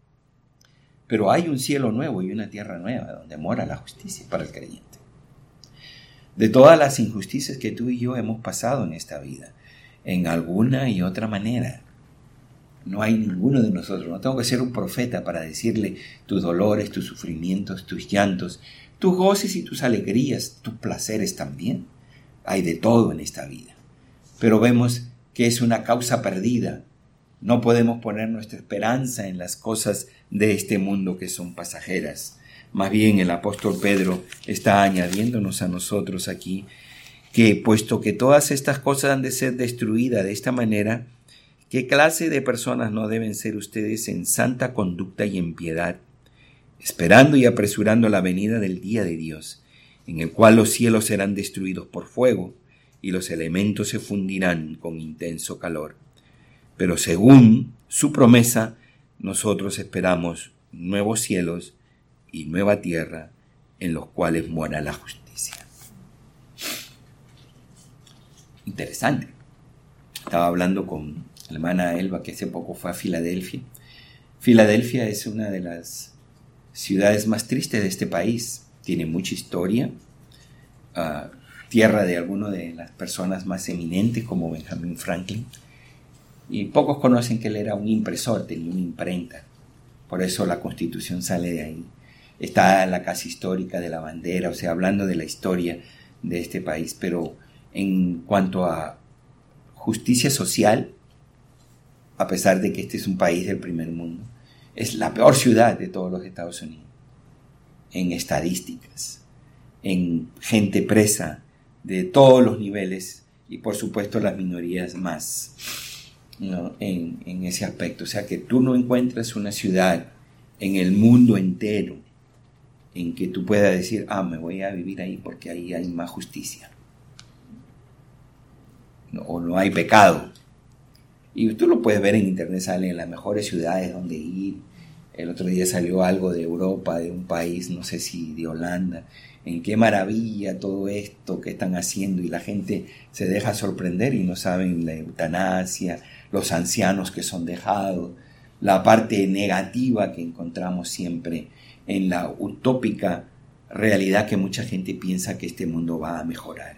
pero hay un cielo nuevo y una tierra nueva donde mora la justicia para el creyente. De todas las injusticias que tú y yo hemos pasado en esta vida, en alguna y otra manera, no hay ninguno de nosotros, no tengo que ser un profeta para decirle tus dolores, tus sufrimientos, tus llantos, tus goces y tus alegrías, tus placeres también. Hay de todo en esta vida. Pero vemos que es una causa perdida. No podemos poner nuestra esperanza en las cosas de este mundo que son pasajeras. Más bien el apóstol Pedro está añadiéndonos a nosotros aquí que, puesto que todas estas cosas han de ser destruidas de esta manera, ¿qué clase de personas no deben ser ustedes en santa conducta y en piedad, esperando y apresurando la venida del día de Dios, en el cual los cielos serán destruidos por fuego y los elementos se fundirán con intenso calor? Pero según su promesa, nosotros esperamos nuevos cielos y nueva tierra en los cuales mora la justicia. Interesante. Estaba hablando con la hermana Elba, que hace poco fue a Filadelfia. Filadelfia es una de las ciudades más tristes de este país. Tiene mucha historia, tierra de algunas de las personas más eminentes como Benjamin Franklin, y pocos conocen que él era un impresor, tenía una imprenta, por eso la Constitución sale de ahí. Está la casa histórica de la bandera, o sea, hablando de la historia de este país. Pero en cuanto a justicia social, a pesar de que este es un país del primer mundo, es la peor ciudad de todos los Estados Unidos, en estadísticas, en gente presa de todos los niveles y por supuesto las minorías más, ¿no? en ese aspecto. O sea que tú no encuentras una ciudad en el mundo entero en que tú puedas decir, me voy a vivir ahí porque ahí hay más justicia, o no hay pecado. Y tú lo puedes ver en internet, salen las mejores ciudades donde ir. El otro día salió algo de Europa, de un país, no sé si de Holanda, en qué maravilla todo esto que están haciendo, y la gente se deja sorprender y no saben la eutanasia, los ancianos que son dejados, la parte negativa que encontramos siempre en la utópica realidad que mucha gente piensa que este mundo va a mejorar.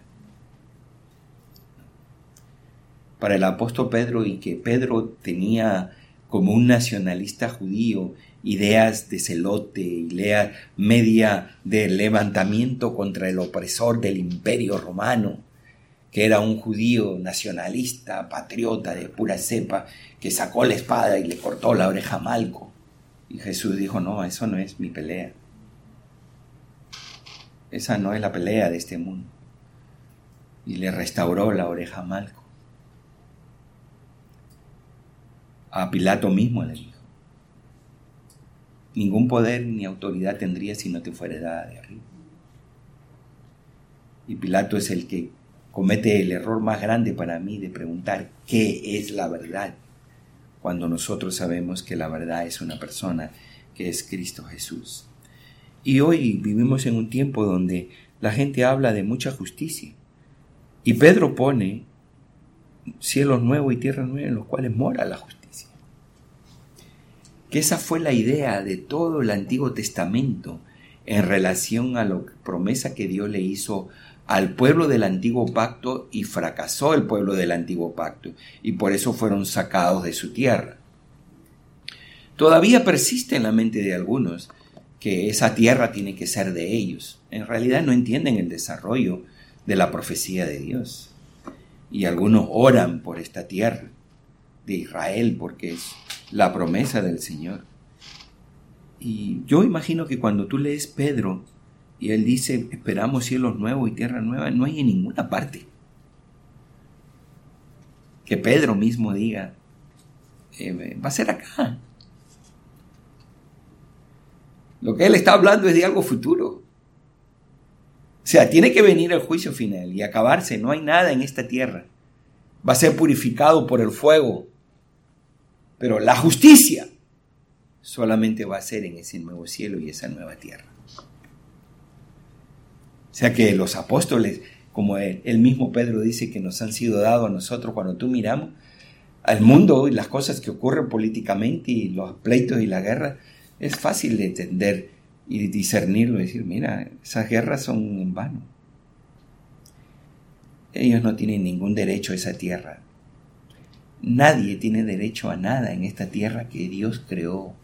Para el apóstol Pedro, y que Pedro tenía como un nacionalista judío ideas de celote, ideas media de levantamiento contra el opresor del imperio romano, que era un judío nacionalista, patriota de pura cepa, que sacó la espada y le cortó la oreja a Malco. Y Jesús dijo, no, eso no es mi pelea. Esa no es la pelea de este mundo. Y le restauró la oreja a Malco. A Pilato mismo le dijo, ningún poder ni autoridad tendría si no te fuera dada de arriba. Y Pilato es el que comete el error más grande para mí de preguntar qué es la verdad, cuando nosotros sabemos que la verdad es una persona, que es Cristo Jesús. Y hoy vivimos en un tiempo donde la gente habla de mucha justicia, y Pedro pone cielos nuevos y tierra nueva en los cuales mora la justicia. Que esa fue la idea de todo el Antiguo Testamento, en relación a la promesa que Dios le hizo al pueblo del antiguo pacto, y fracasó el pueblo del antiguo pacto, y por eso fueron sacados de su tierra. Todavía persiste en la mente de algunos que esa tierra tiene que ser de ellos. En realidad no entienden el desarrollo de la profecía de Dios. Y algunos oran por esta tierra de Israel porque es la promesa del Señor. Y yo imagino que cuando tú lees Pedro y él dice, esperamos cielos nuevos y tierra nueva, no hay en ninguna parte que Pedro mismo diga, va a ser acá. Lo que él está hablando es de algo futuro. O sea, tiene que venir el juicio final y acabarse. No hay nada en esta tierra. Va a ser purificado por el fuego. Pero la justicia solamente va a ser en ese nuevo cielo y esa nueva tierra. O sea que los apóstoles, como el mismo Pedro dice que nos han sido dados a nosotros, cuando tú miramos al mundo y las cosas que ocurren políticamente y los pleitos y la guerra, es fácil de entender y discernirlo y decir, mira, esas guerras son en vano. Ellos no tienen ningún derecho a esa tierra. Nadie tiene derecho a nada en esta tierra que Dios creó,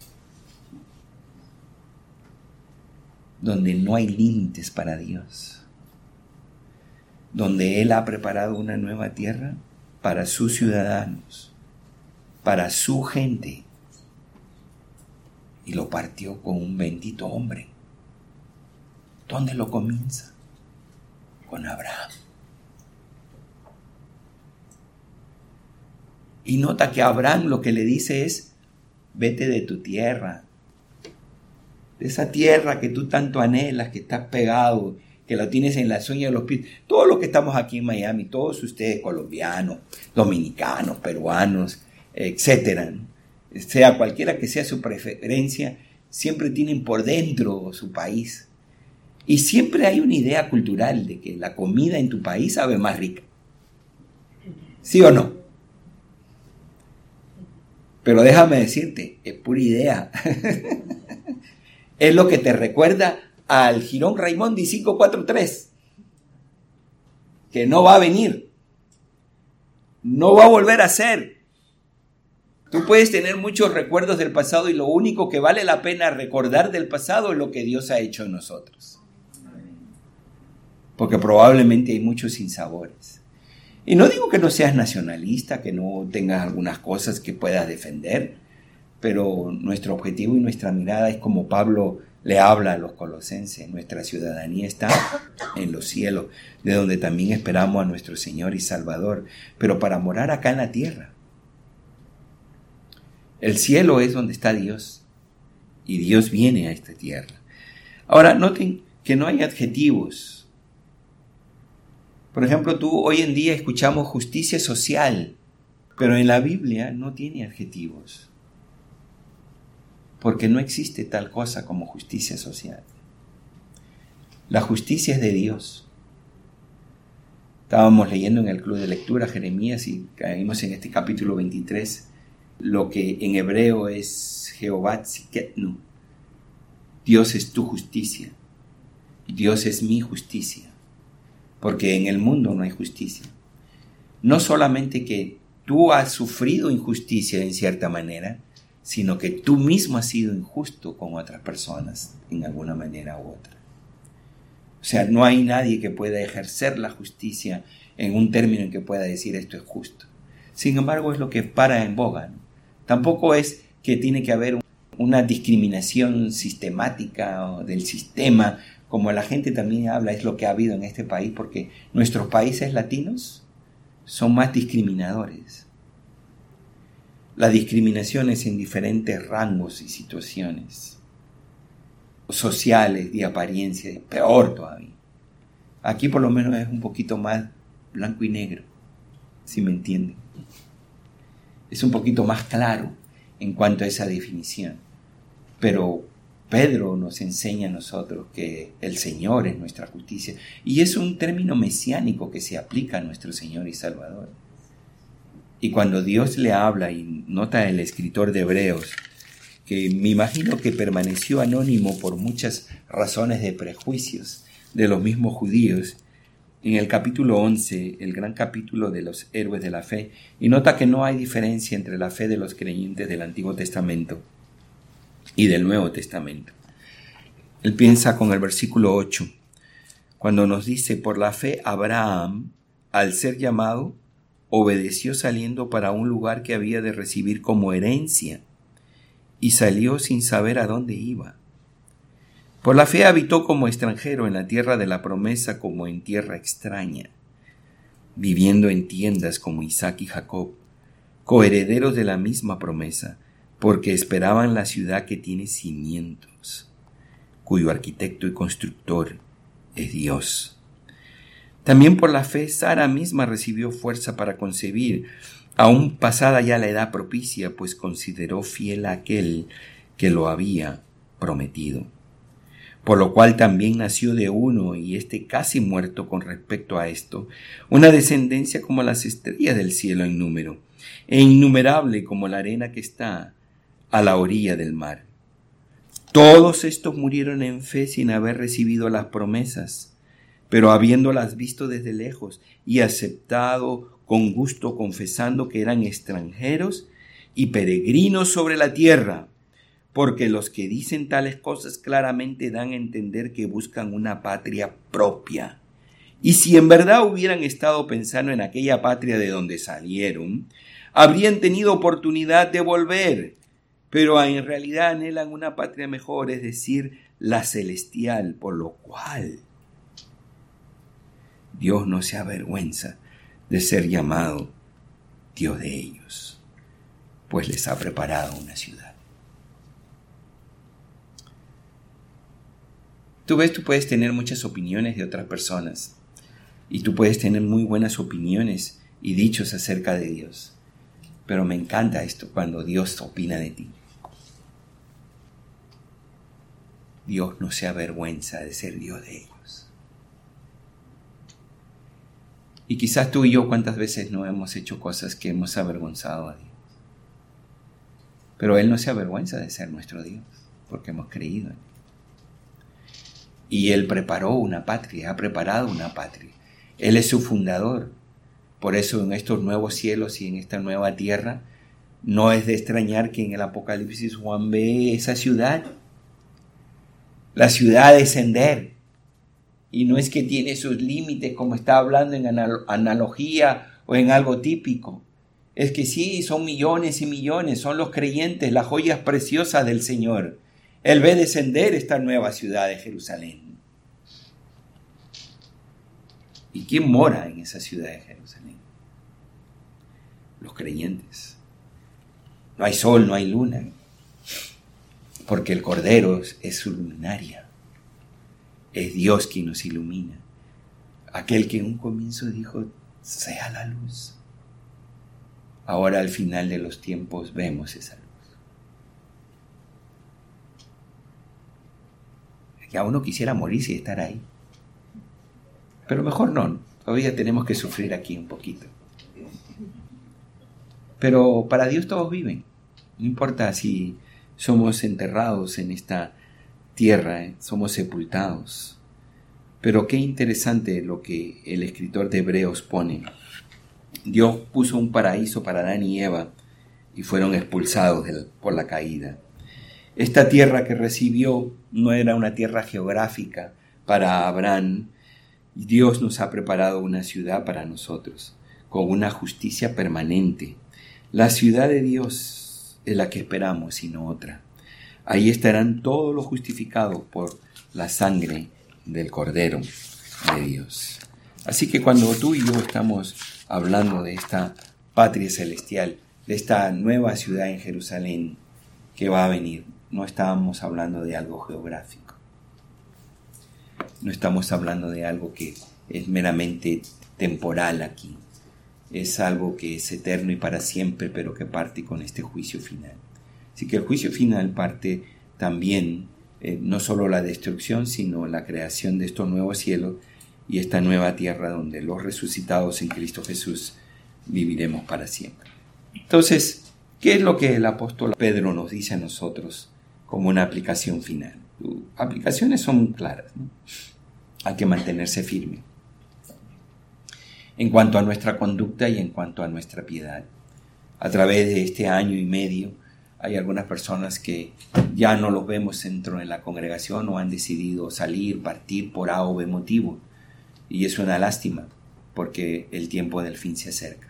donde no hay límites para Dios, donde Él ha preparado una nueva tierra para sus ciudadanos, para su gente, y lo partió con un bendito hombre. ¿Dónde lo comienza? Con Abraham. Y nota que Abraham lo que le dice es, vete de tu tierra, de esa tierra que tú tanto anhelas, que estás pegado, que la tienes en las uñas de los pies. Todos los que estamos aquí en Miami, todos ustedes colombianos, dominicanos, peruanos, etcétera, sea cualquiera que sea su preferencia, siempre tienen por dentro su país. Y siempre hay una idea cultural de que la comida en tu país sabe más rica. ¿Sí o no? Pero déjame decirte, es pura idea. Es lo que te recuerda al Girón Raimondi 543, que no va a venir, no va a volver a ser. Tú puedes tener muchos recuerdos del pasado y lo único que vale la pena recordar del pasado es lo que Dios ha hecho en nosotros. Porque probablemente hay muchos sinsabores. Y no digo que no seas nacionalista, que no tengas algunas cosas que puedas defender, pero nuestro objetivo y nuestra mirada es como Pablo le habla a los colosenses. Nuestra ciudadanía está en los cielos, de donde también esperamos a nuestro Señor y Salvador, pero para morar acá en la tierra. El cielo es donde está Dios, y Dios viene a esta tierra. Ahora, noten que no hay adjetivos. Por ejemplo, tú hoy en día escuchamos justicia social, pero en la Biblia no tiene adjetivos, porque no existe tal cosa como justicia social. La justicia es de Dios. Estábamos leyendo en el club de lectura Jeremías y caímos en este capítulo 23, lo que en hebreo es Jehová Tzidkenu. Dios es tu justicia. Dios es mi justicia. Porque en el mundo no hay justicia. No solamente que tú has sufrido injusticia en cierta manera, sino que tú mismo has sido injusto con otras personas en alguna manera u otra. O sea, no hay nadie que pueda ejercer la justicia en un término en que pueda decir esto es justo. Sin embargo, es lo que para en boga, ¿no? Tampoco es que tiene que haber una discriminación sistemática del sistema, como la gente también habla, es lo que ha habido en este país, porque nuestros países latinos son más discriminadores. La discriminación es en diferentes rangos y situaciones sociales, de apariencia, peor todavía. Aquí por lo menos es un poquito más blanco y negro, si me entienden. Es un poquito más claro en cuanto a esa definición. Pero Pedro nos enseña a nosotros que el Señor es nuestra justicia. Y es un término mesiánico que se aplica a nuestro Señor y Salvador. Y cuando Dios le habla, y nota el escritor de Hebreos, que me imagino que permaneció anónimo por muchas razones de prejuicios de los mismos judíos, en el capítulo 11, el gran capítulo de los héroes de la fe, y nota que no hay diferencia entre la fe de los creyentes del Antiguo Testamento y del Nuevo Testamento. Él piensa con el versículo 8, cuando nos dice: por la fe Abraham, al ser llamado, obedeció saliendo para un lugar que había de recibir como herencia, y salió sin saber a dónde iba. Por la fe habitó como extranjero en la tierra de la promesa, como en tierra extraña, viviendo en tiendas como Isaac y Jacob, coherederos de la misma promesa, porque esperaban la ciudad que tiene cimientos, cuyo arquitecto y constructor es Dios. También por la fe Sara misma recibió fuerza para concebir, aún pasada ya la edad propicia, pues consideró fiel a aquel que lo había prometido. Por lo cual también nació de uno, y éste casi muerto con respecto a esto, una descendencia como las estrellas del cielo en número, e innumerable como la arena que está a la orilla del mar. Todos estos murieron en fe sin haber recibido las promesas, pero habiéndolas visto desde lejos y aceptado con gusto, confesando que eran extranjeros y peregrinos sobre la tierra, porque los que dicen tales cosas claramente dan a entender que buscan una patria propia. Y si en verdad hubieran estado pensando en aquella patria de donde salieron, habrían tenido oportunidad de volver, pero en realidad anhelan una patria mejor, es decir, la celestial, por lo cual Dios no se avergüenza de ser llamado Dios de ellos, pues les ha preparado una ciudad. Tú puedes tener muchas opiniones de otras personas, y tú puedes tener muy buenas opiniones y dichos acerca de Dios, pero me encanta esto cuando Dios opina de ti. Dios no se avergüenza de ser Dios de ellos. Y quizás tú y yo cuántas veces no hemos hecho cosas que hemos avergonzado a Dios. Pero Él no se avergüenza de ser nuestro Dios, porque hemos creído en Él. Y Él preparó una patria, ha preparado una patria. Él es su fundador. Por eso en estos nuevos cielos y en esta nueva tierra, no es de extrañar que en el Apocalipsis Juan ve esa ciudad, la ciudad descender. Y no es que tiene sus límites como está hablando en analogía o en algo típico. Es que sí, son millones y millones, son los creyentes, las joyas preciosas del Señor. Él ve descender esta nueva ciudad de Jerusalén. ¿Y quién mora en esa ciudad de Jerusalén? Los creyentes. No hay sol, no hay luna, porque el Cordero es su luminaria. Es Dios quien nos ilumina. Aquel que en un comienzo dijo, sea la luz. Ahora al final de los tiempos vemos esa luz. Ya uno quisiera morirse y estar ahí. Pero mejor no, todavía tenemos que sufrir aquí un poquito. Pero para Dios todos viven. No importa si somos enterrados en esta tierra, somos sepultados. Pero qué interesante lo que el escritor de Hebreos pone. Dios puso un paraíso para Adán y Eva y fueron expulsados por la caída. Esta tierra que recibió no era una tierra geográfica para Abraham. Dios nos ha preparado una ciudad para nosotros, con una justicia permanente. La ciudad de Dios es la que esperamos y no otra. Ahí estarán todos los justificados por la sangre del Cordero de Dios. Así que cuando tú y yo estamos hablando de esta patria celestial, de esta nueva ciudad en Jerusalén que va a venir, no estábamos hablando de algo geográfico. No estamos hablando de algo que es meramente temporal aquí. Es algo que es eterno y para siempre, pero que parte con este juicio final. Así que el juicio final parte también, no solo la destrucción, sino la creación de estos nuevos cielos y esta nueva tierra donde los resucitados en Cristo Jesús viviremos para siempre. Entonces, ¿Qué es lo que el apóstol Pedro nos dice a nosotros como una aplicación final? Aplicaciones son claras, ¿no? Hay que mantenerse firme en cuanto a nuestra conducta y en cuanto a nuestra piedad. A través de este año y medio hay algunas personas que ya no los vemos dentro de la congregación o han decidido salir, partir por A o B motivo. Y es una lástima porque el tiempo del fin se acerca.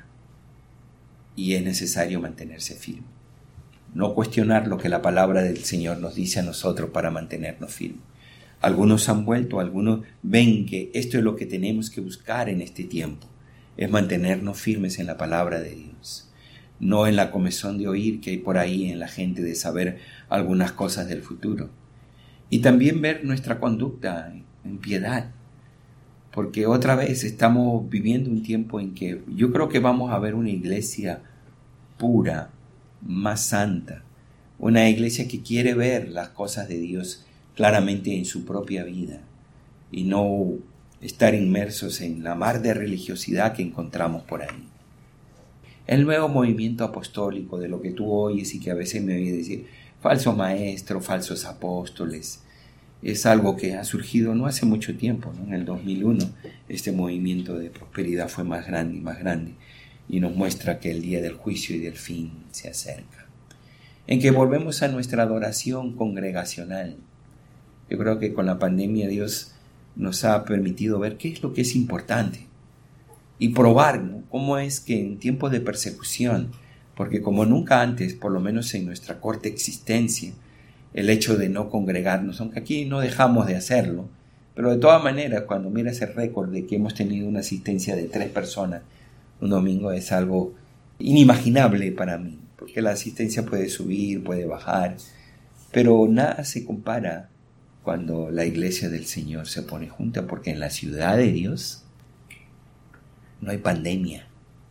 Y es necesario mantenerse firme. No cuestionar lo que la palabra del Señor nos dice a nosotros para mantenernos firmes. Algunos han vuelto, algunos ven que esto es lo que tenemos que buscar en este tiempo. Es mantenernos firmes en la palabra de Dios. No en la comezón de oír que hay por ahí en la gente de saber algunas cosas del futuro. Y también ver nuestra conducta en piedad. Porque otra vez estamos viviendo un tiempo en que yo creo que vamos a ver una iglesia pura, más santa, una iglesia que quiere ver las cosas de Dios claramente en su propia vida y no estar inmersos en la mar de religiosidad que encontramos por ahí. El nuevo movimiento apostólico de lo que tú oyes y que a veces me oyes decir falsos maestros, falsos apóstoles, es algo que ha surgido no hace mucho tiempo, ¿no? En el 2001 este movimiento de prosperidad fue más grande y más grande y nos muestra que el día del juicio y del fin se acerca. En que volvemos a nuestra adoración congregacional. Yo creo que con la pandemia Dios nos ha permitido ver qué es lo que es importante y probar, ¿no?, cómo es que en tiempos de persecución, porque como nunca antes, por lo menos en nuestra corta existencia, el hecho de no congregarnos, aunque aquí no dejamos de hacerlo, pero de todas maneras, cuando miras el récord de que hemos tenido una asistencia de 3 personas un domingo, es algo inimaginable para mí, porque la asistencia puede subir, puede bajar, pero nada se compara cuando la iglesia del Señor se pone junta, porque en la ciudad de Dios no hay pandemia.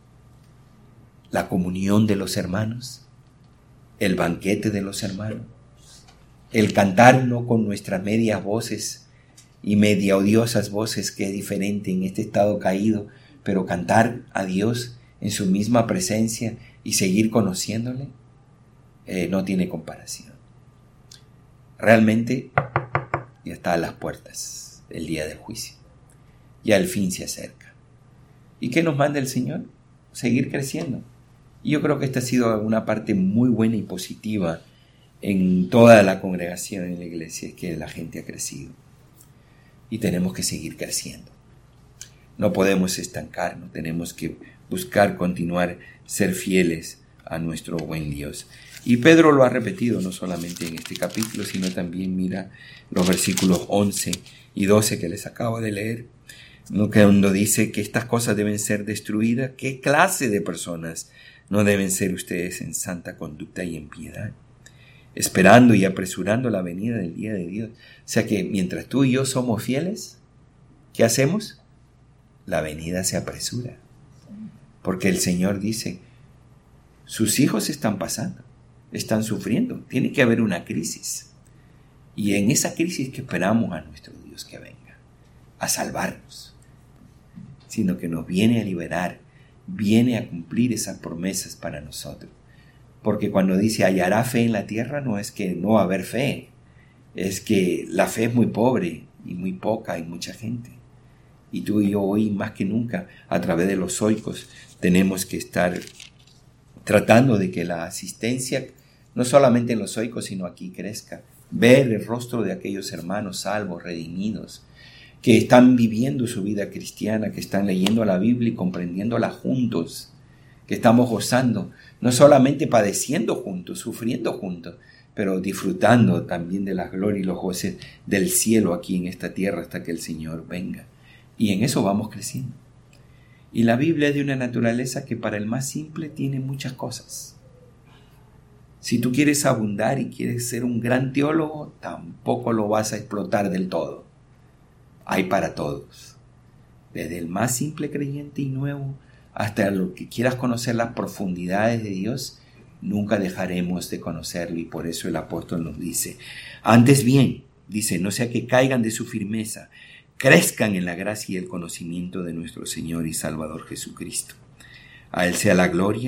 La comunión de los hermanos, el banquete de los hermanos, el cantar no con nuestras medias voces y media odiosas voces, que es diferente en este estado caído, pero cantar a Dios en su misma presencia y seguir conociéndole, no tiene comparación. Realmente ya está a las puertas el día del juicio. Ya el fin se acerca. ¿Y qué nos manda el Señor? Seguir creciendo. Y yo creo que esta ha sido una parte muy buena y positiva en toda la congregación en la iglesia, es que la gente ha crecido. Y tenemos que seguir creciendo. No podemos estancarnos, tenemos que buscar continuar, ser fieles a nuestro buen Dios. Y Pedro lo ha repetido no solamente en este capítulo, sino también mira los versículos 11 y 12 que les acabo de leer, ¿no?, que cuando dice que estas cosas deben ser destruidas. ¿Qué clase de personas no deben ser ustedes en santa conducta y en piedad, esperando y apresurando la venida del día de Dios? O sea que mientras tú y yo somos fieles, ¿qué hacemos? La venida se apresura, porque el Señor dice, sus hijos están pasando, están sufriendo, tiene que haber una crisis, y en esa crisis que esperamos a nuestro Dios que venga a salvarnos, sino que nos viene a liberar, viene a cumplir esas promesas para nosotros. Porque cuando dice hallará fe en la tierra, no es que no va a haber fe, es que la fe es muy pobre y muy poca en mucha gente. Y tú y yo hoy más que nunca, a través de los oicos, tenemos que estar tratando de que la asistencia, no solamente en los oicos, sino aquí crezca. Ver el rostro de aquellos hermanos salvos, redimidos, que están viviendo su vida cristiana, que están leyendo la Biblia y comprendiéndola juntos, que estamos gozando, no solamente padeciendo juntos, sufriendo juntos, pero disfrutando también de la gloria y los goces del cielo aquí en esta tierra hasta que el Señor venga. Y en eso vamos creciendo. Y la Biblia es de una naturaleza que para el más simple tiene muchas cosas. Si tú quieres abundar y quieres ser un gran teólogo, tampoco lo vas a explotar del todo. Hay para todos. Desde el más simple creyente y nuevo hasta lo que quieras conocer las profundidades de Dios, nunca dejaremos de conocerlo. Y por eso el apóstol nos dice, antes bien, dice, no sea que caigan de su firmeza, crezcan en la gracia y el conocimiento de nuestro Señor y Salvador Jesucristo. A Él sea la gloria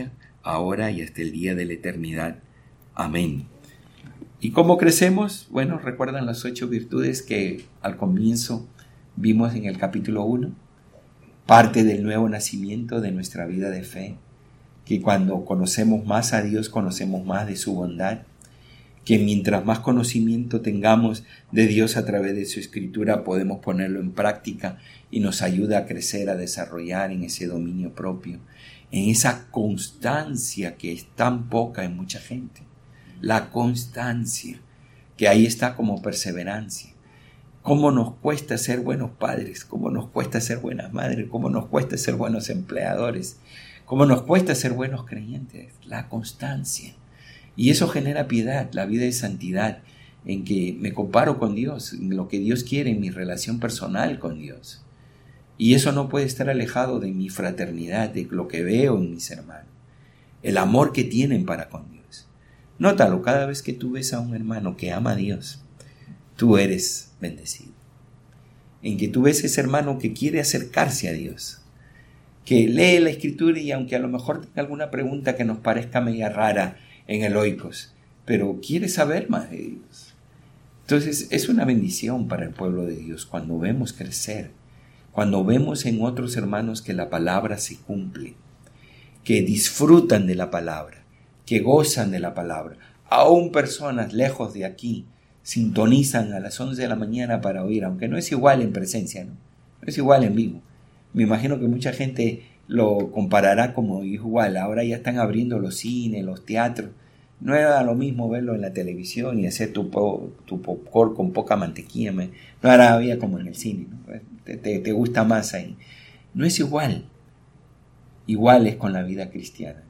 ahora y hasta el día de la eternidad. Amén. ¿Y cómo crecemos? Bueno, ¿recuerdan las 8 virtudes que al comienzo vimos en el capítulo 1? Parte del nuevo nacimiento de nuestra vida de fe, que cuando conocemos más a Dios, conocemos más de su bondad, que mientras más conocimiento tengamos de Dios a través de su Escritura, podemos ponerlo en práctica y nos ayuda a crecer, a desarrollar en ese dominio propio, en esa constancia que es tan poca en mucha gente. La constancia, que ahí está como perseverancia. Cómo nos cuesta ser buenos padres, cómo nos cuesta ser buenas madres, cómo nos cuesta ser buenos empleadores, cómo nos cuesta ser buenos creyentes. La constancia. Y eso genera piedad, la vida de santidad, en que me comparo con Dios, en lo que Dios quiere, en mi relación personal con Dios. Y eso no puede estar alejado de mi fraternidad, de lo que veo en mis hermanos. El amor que tienen para con Dios. Nótalo, cada vez que tú ves a un hermano que ama a Dios, tú eres bendecido. En que tú ves a ese hermano que quiere acercarse a Dios, que lee la Escritura y aunque a lo mejor tenga alguna pregunta que nos parezca media rara en el oikos, pero quiere saber más de Dios. Entonces es una bendición para el pueblo de Dios cuando vemos crecer, cuando vemos en otros hermanos que la palabra se cumple, que disfrutan de la palabra, que gozan de la palabra. Aún personas lejos de aquí sintonizan a las 11 de la mañana para oír, aunque no es igual en presencia, ¿no? No es igual en vivo. Me imagino que mucha gente lo comparará como igual. Ahora ya están abriendo los cines, los teatros. No era lo mismo verlo en la televisión y hacer tu popcorn con poca mantequilla. No era había como en el cine, ¿no? Te gusta más ahí. No es igual. Igual es con la vida cristiana.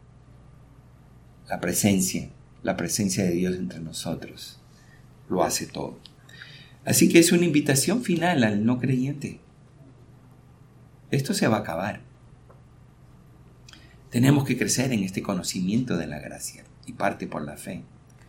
La presencia de Dios entre nosotros lo hace todo. Así que es una invitación final al no creyente. Esto se va a acabar. Tenemos que crecer en este conocimiento de la gracia y parte por la fe.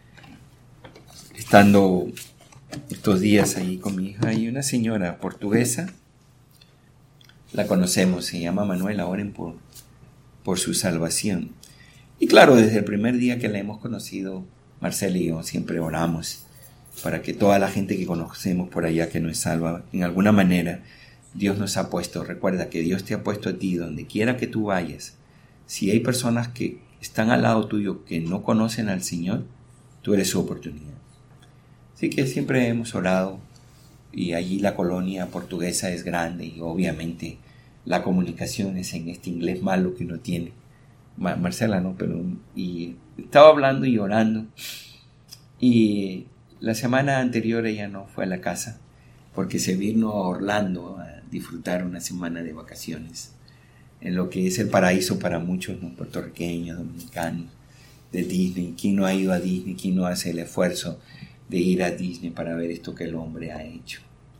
Estando estos días ahí con mi hija, hay una señora portuguesa, la conocemos, se llama Manuela, oren por su salvación. Y claro, desde el primer día que la hemos conocido, Marcela y yo siempre oramos para que toda la gente que conocemos por allá que no es salva, en alguna manera, Dios nos ha puesto. Recuerda que Dios te ha puesto a ti donde quiera que tú vayas. Si hay personas que están al lado tuyo que no conocen al Señor, tú eres su oportunidad. Así que siempre hemos orado y allí la colonia portuguesa es grande y obviamente la comunicación es en este inglés malo que uno tiene. Marcela no, pero y estaba hablando y orando y la semana anterior ella no fue a la casa porque se vino a Orlando a disfrutar una semana de vacaciones en lo que es el paraíso para muchos, ¿no? Puertorriqueños, dominicanos, de Disney. ¿Quién no ha ido a Disney? ¿Quién no hace el esfuerzo de ir a Disney para ver esto que el hombre ha hecho?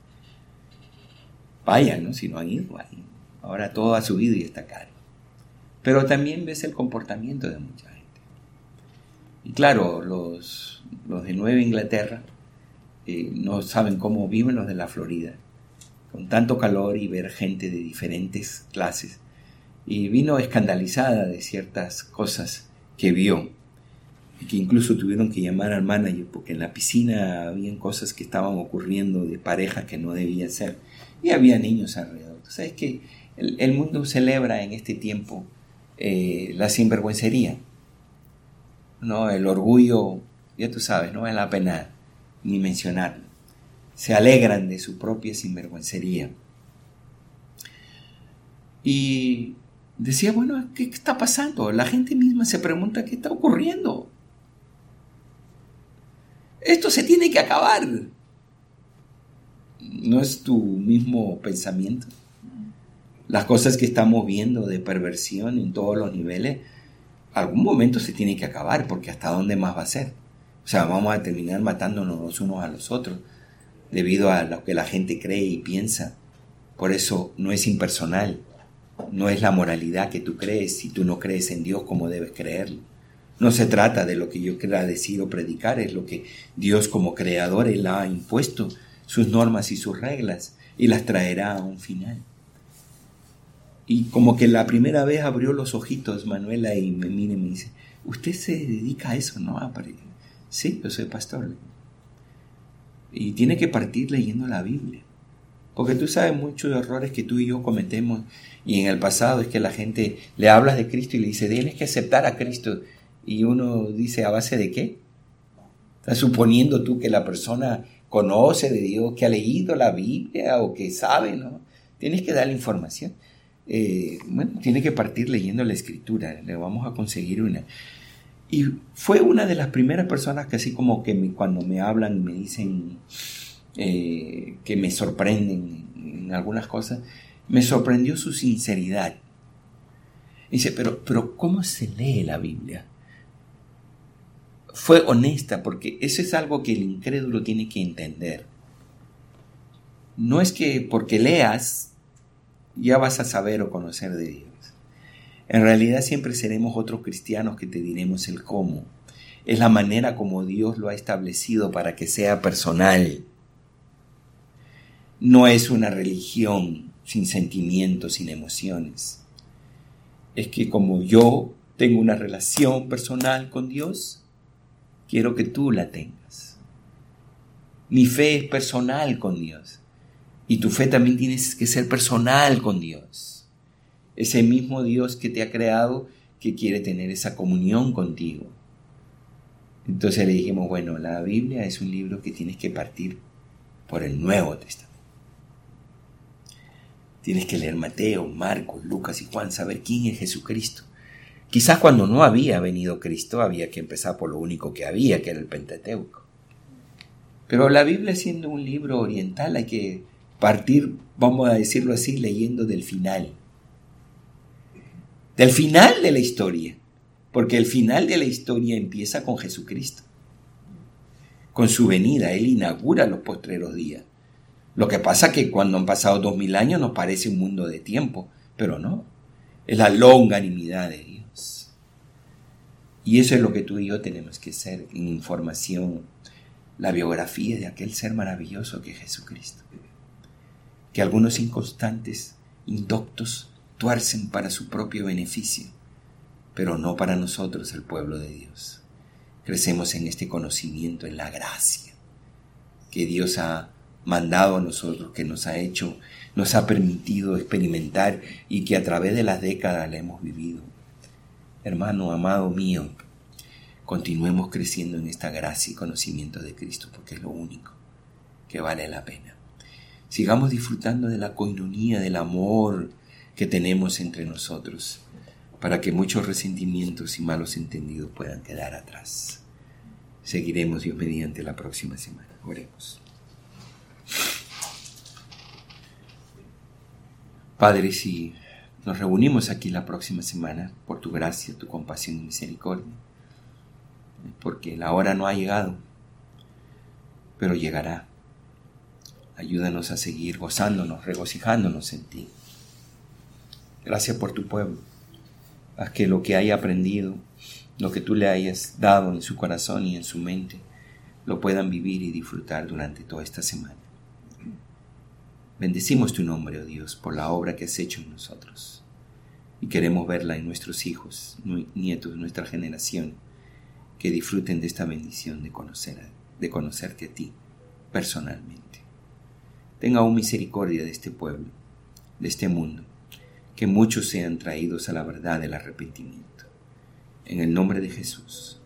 Vayan, ¿no? Si no han ido, vayan. Ahora todo ha subido y está caro. Pero también ves el comportamiento de mucha gente. Y claro, los de Nueva Inglaterra no saben cómo viven los de la Florida, con tanto calor y ver gente de diferentes clases. Y vino escandalizada de ciertas cosas que vio, y que incluso tuvieron que llamar al manager porque en la piscina habían cosas que estaban ocurriendo de pareja que no debía ser, y había niños alrededor. Tú sabes que el mundo celebra en este tiempo la sinvergüencería, ¿no? El orgullo, ya tú sabes, no vale la pena ni mencionarlo. Se alegran de su propia sinvergüencería. Y decía, bueno, ¿qué está pasando? La gente misma se pregunta qué está ocurriendo. Esto se tiene que acabar. ¿No es tu mismo pensamiento? Las cosas que estamos viendo de perversión en todos los niveles, algún momento se tiene que acabar, porque ¿hasta dónde más va a ser? O sea, vamos a terminar matándonos los unos a los otros debido a lo que la gente cree y piensa. Por eso no es impersonal, no es la moralidad que tú crees si tú no crees en Dios como debes creerlo. No se trata de lo que yo quiera decir o predicar, es lo que Dios como creador, Él ha impuesto sus normas y sus reglas y las traerá a un final. Y como que la primera vez abrió los ojitos Manuela y me mira y me dice, ¿usted se dedica a eso, no? Sí, yo soy pastor. Y tiene que partir leyendo la Biblia. Porque tú sabes muchos errores que tú y yo cometemos y en el pasado es que la gente le hablas de Cristo y le dice, tienes que aceptar a Cristo. Y uno dice, ¿a base de qué? ¿Estás suponiendo tú que la persona conoce de Dios, que ha leído la Biblia o que sabe, no? Tienes que darle información. Tiene que partir leyendo la Escritura. Le vamos a conseguir una. Y fue una de las primeras personas que así como que cuando me hablan me dicen que me sorprenden en algunas cosas, me sorprendió su sinceridad. Dice, pero ¿cómo se lee la Biblia? Fue honesta, porque eso es algo que el incrédulo tiene que entender. No es que porque leas ya vas a saber o conocer de Dios. En realidad siempre seremos otros cristianos que te diremos el cómo. Es la manera como Dios lo ha establecido para que sea personal. No es una religión sin sentimientos, sin emociones. Es que como yo tengo una relación personal con Dios, quiero que tú la tengas. Mi fe es personal con Dios. Y tu fe también tiene que ser personal con Dios. Ese mismo Dios que te ha creado, que quiere tener esa comunión contigo. Entonces le dijimos, bueno, la Biblia es un libro que tienes que partir por el Nuevo Testamento. Tienes que leer Mateo, Marcos, Lucas y Juan, saber quién es Jesucristo. Quizás cuando no había venido Cristo, había que empezar por lo único que había, que era el Pentateuco. Pero la Biblia, siendo un libro oriental, hay que partir, vamos a decirlo así, leyendo del final. Del final de la historia. Porque el final de la historia empieza con Jesucristo. Con su venida, Él inaugura los postreros días. Lo que pasa es que cuando han pasado 2000 años nos parece un mundo de tiempo, pero no. Es la longanimidad de Dios. Y eso es lo que tú y yo tenemos que hacer en información, la biografía de aquel ser maravilloso que es Jesucristo. Que algunos inconstantes, indoctos, tuercen para su propio beneficio, pero no para nosotros, el pueblo de Dios. Crecemos en este conocimiento, en la gracia que Dios ha mandado a nosotros, que nos ha hecho, nos ha permitido experimentar y que a través de las décadas la hemos vivido. Hermano, amado mío, continuemos creciendo en esta gracia y conocimiento de Cristo, porque es lo único que vale la pena. Sigamos disfrutando de la coinonía, del amor que tenemos entre nosotros, para que muchos resentimientos y malos entendidos puedan quedar atrás. Seguiremos, Dios mediante, la próxima semana. Oremos. Padre, si nos reunimos aquí la próxima semana por tu gracia, tu compasión y misericordia, porque la hora no ha llegado, pero llegará. Ayúdanos a seguir gozándonos, regocijándonos en ti. Gracias por tu pueblo. Haz que lo que haya aprendido, lo que tú le hayas dado en su corazón y en su mente, lo puedan vivir y disfrutar durante toda esta semana. Bendecimos tu nombre, oh Dios, por la obra que has hecho en nosotros. Y queremos verla en nuestros hijos, nietos, nuestra generación, que disfruten de esta bendición de conocerte a ti personalmente. Tenga aún misericordia de este pueblo, de este mundo, que muchos sean traídos a la verdad del arrepentimiento. En el nombre de Jesús.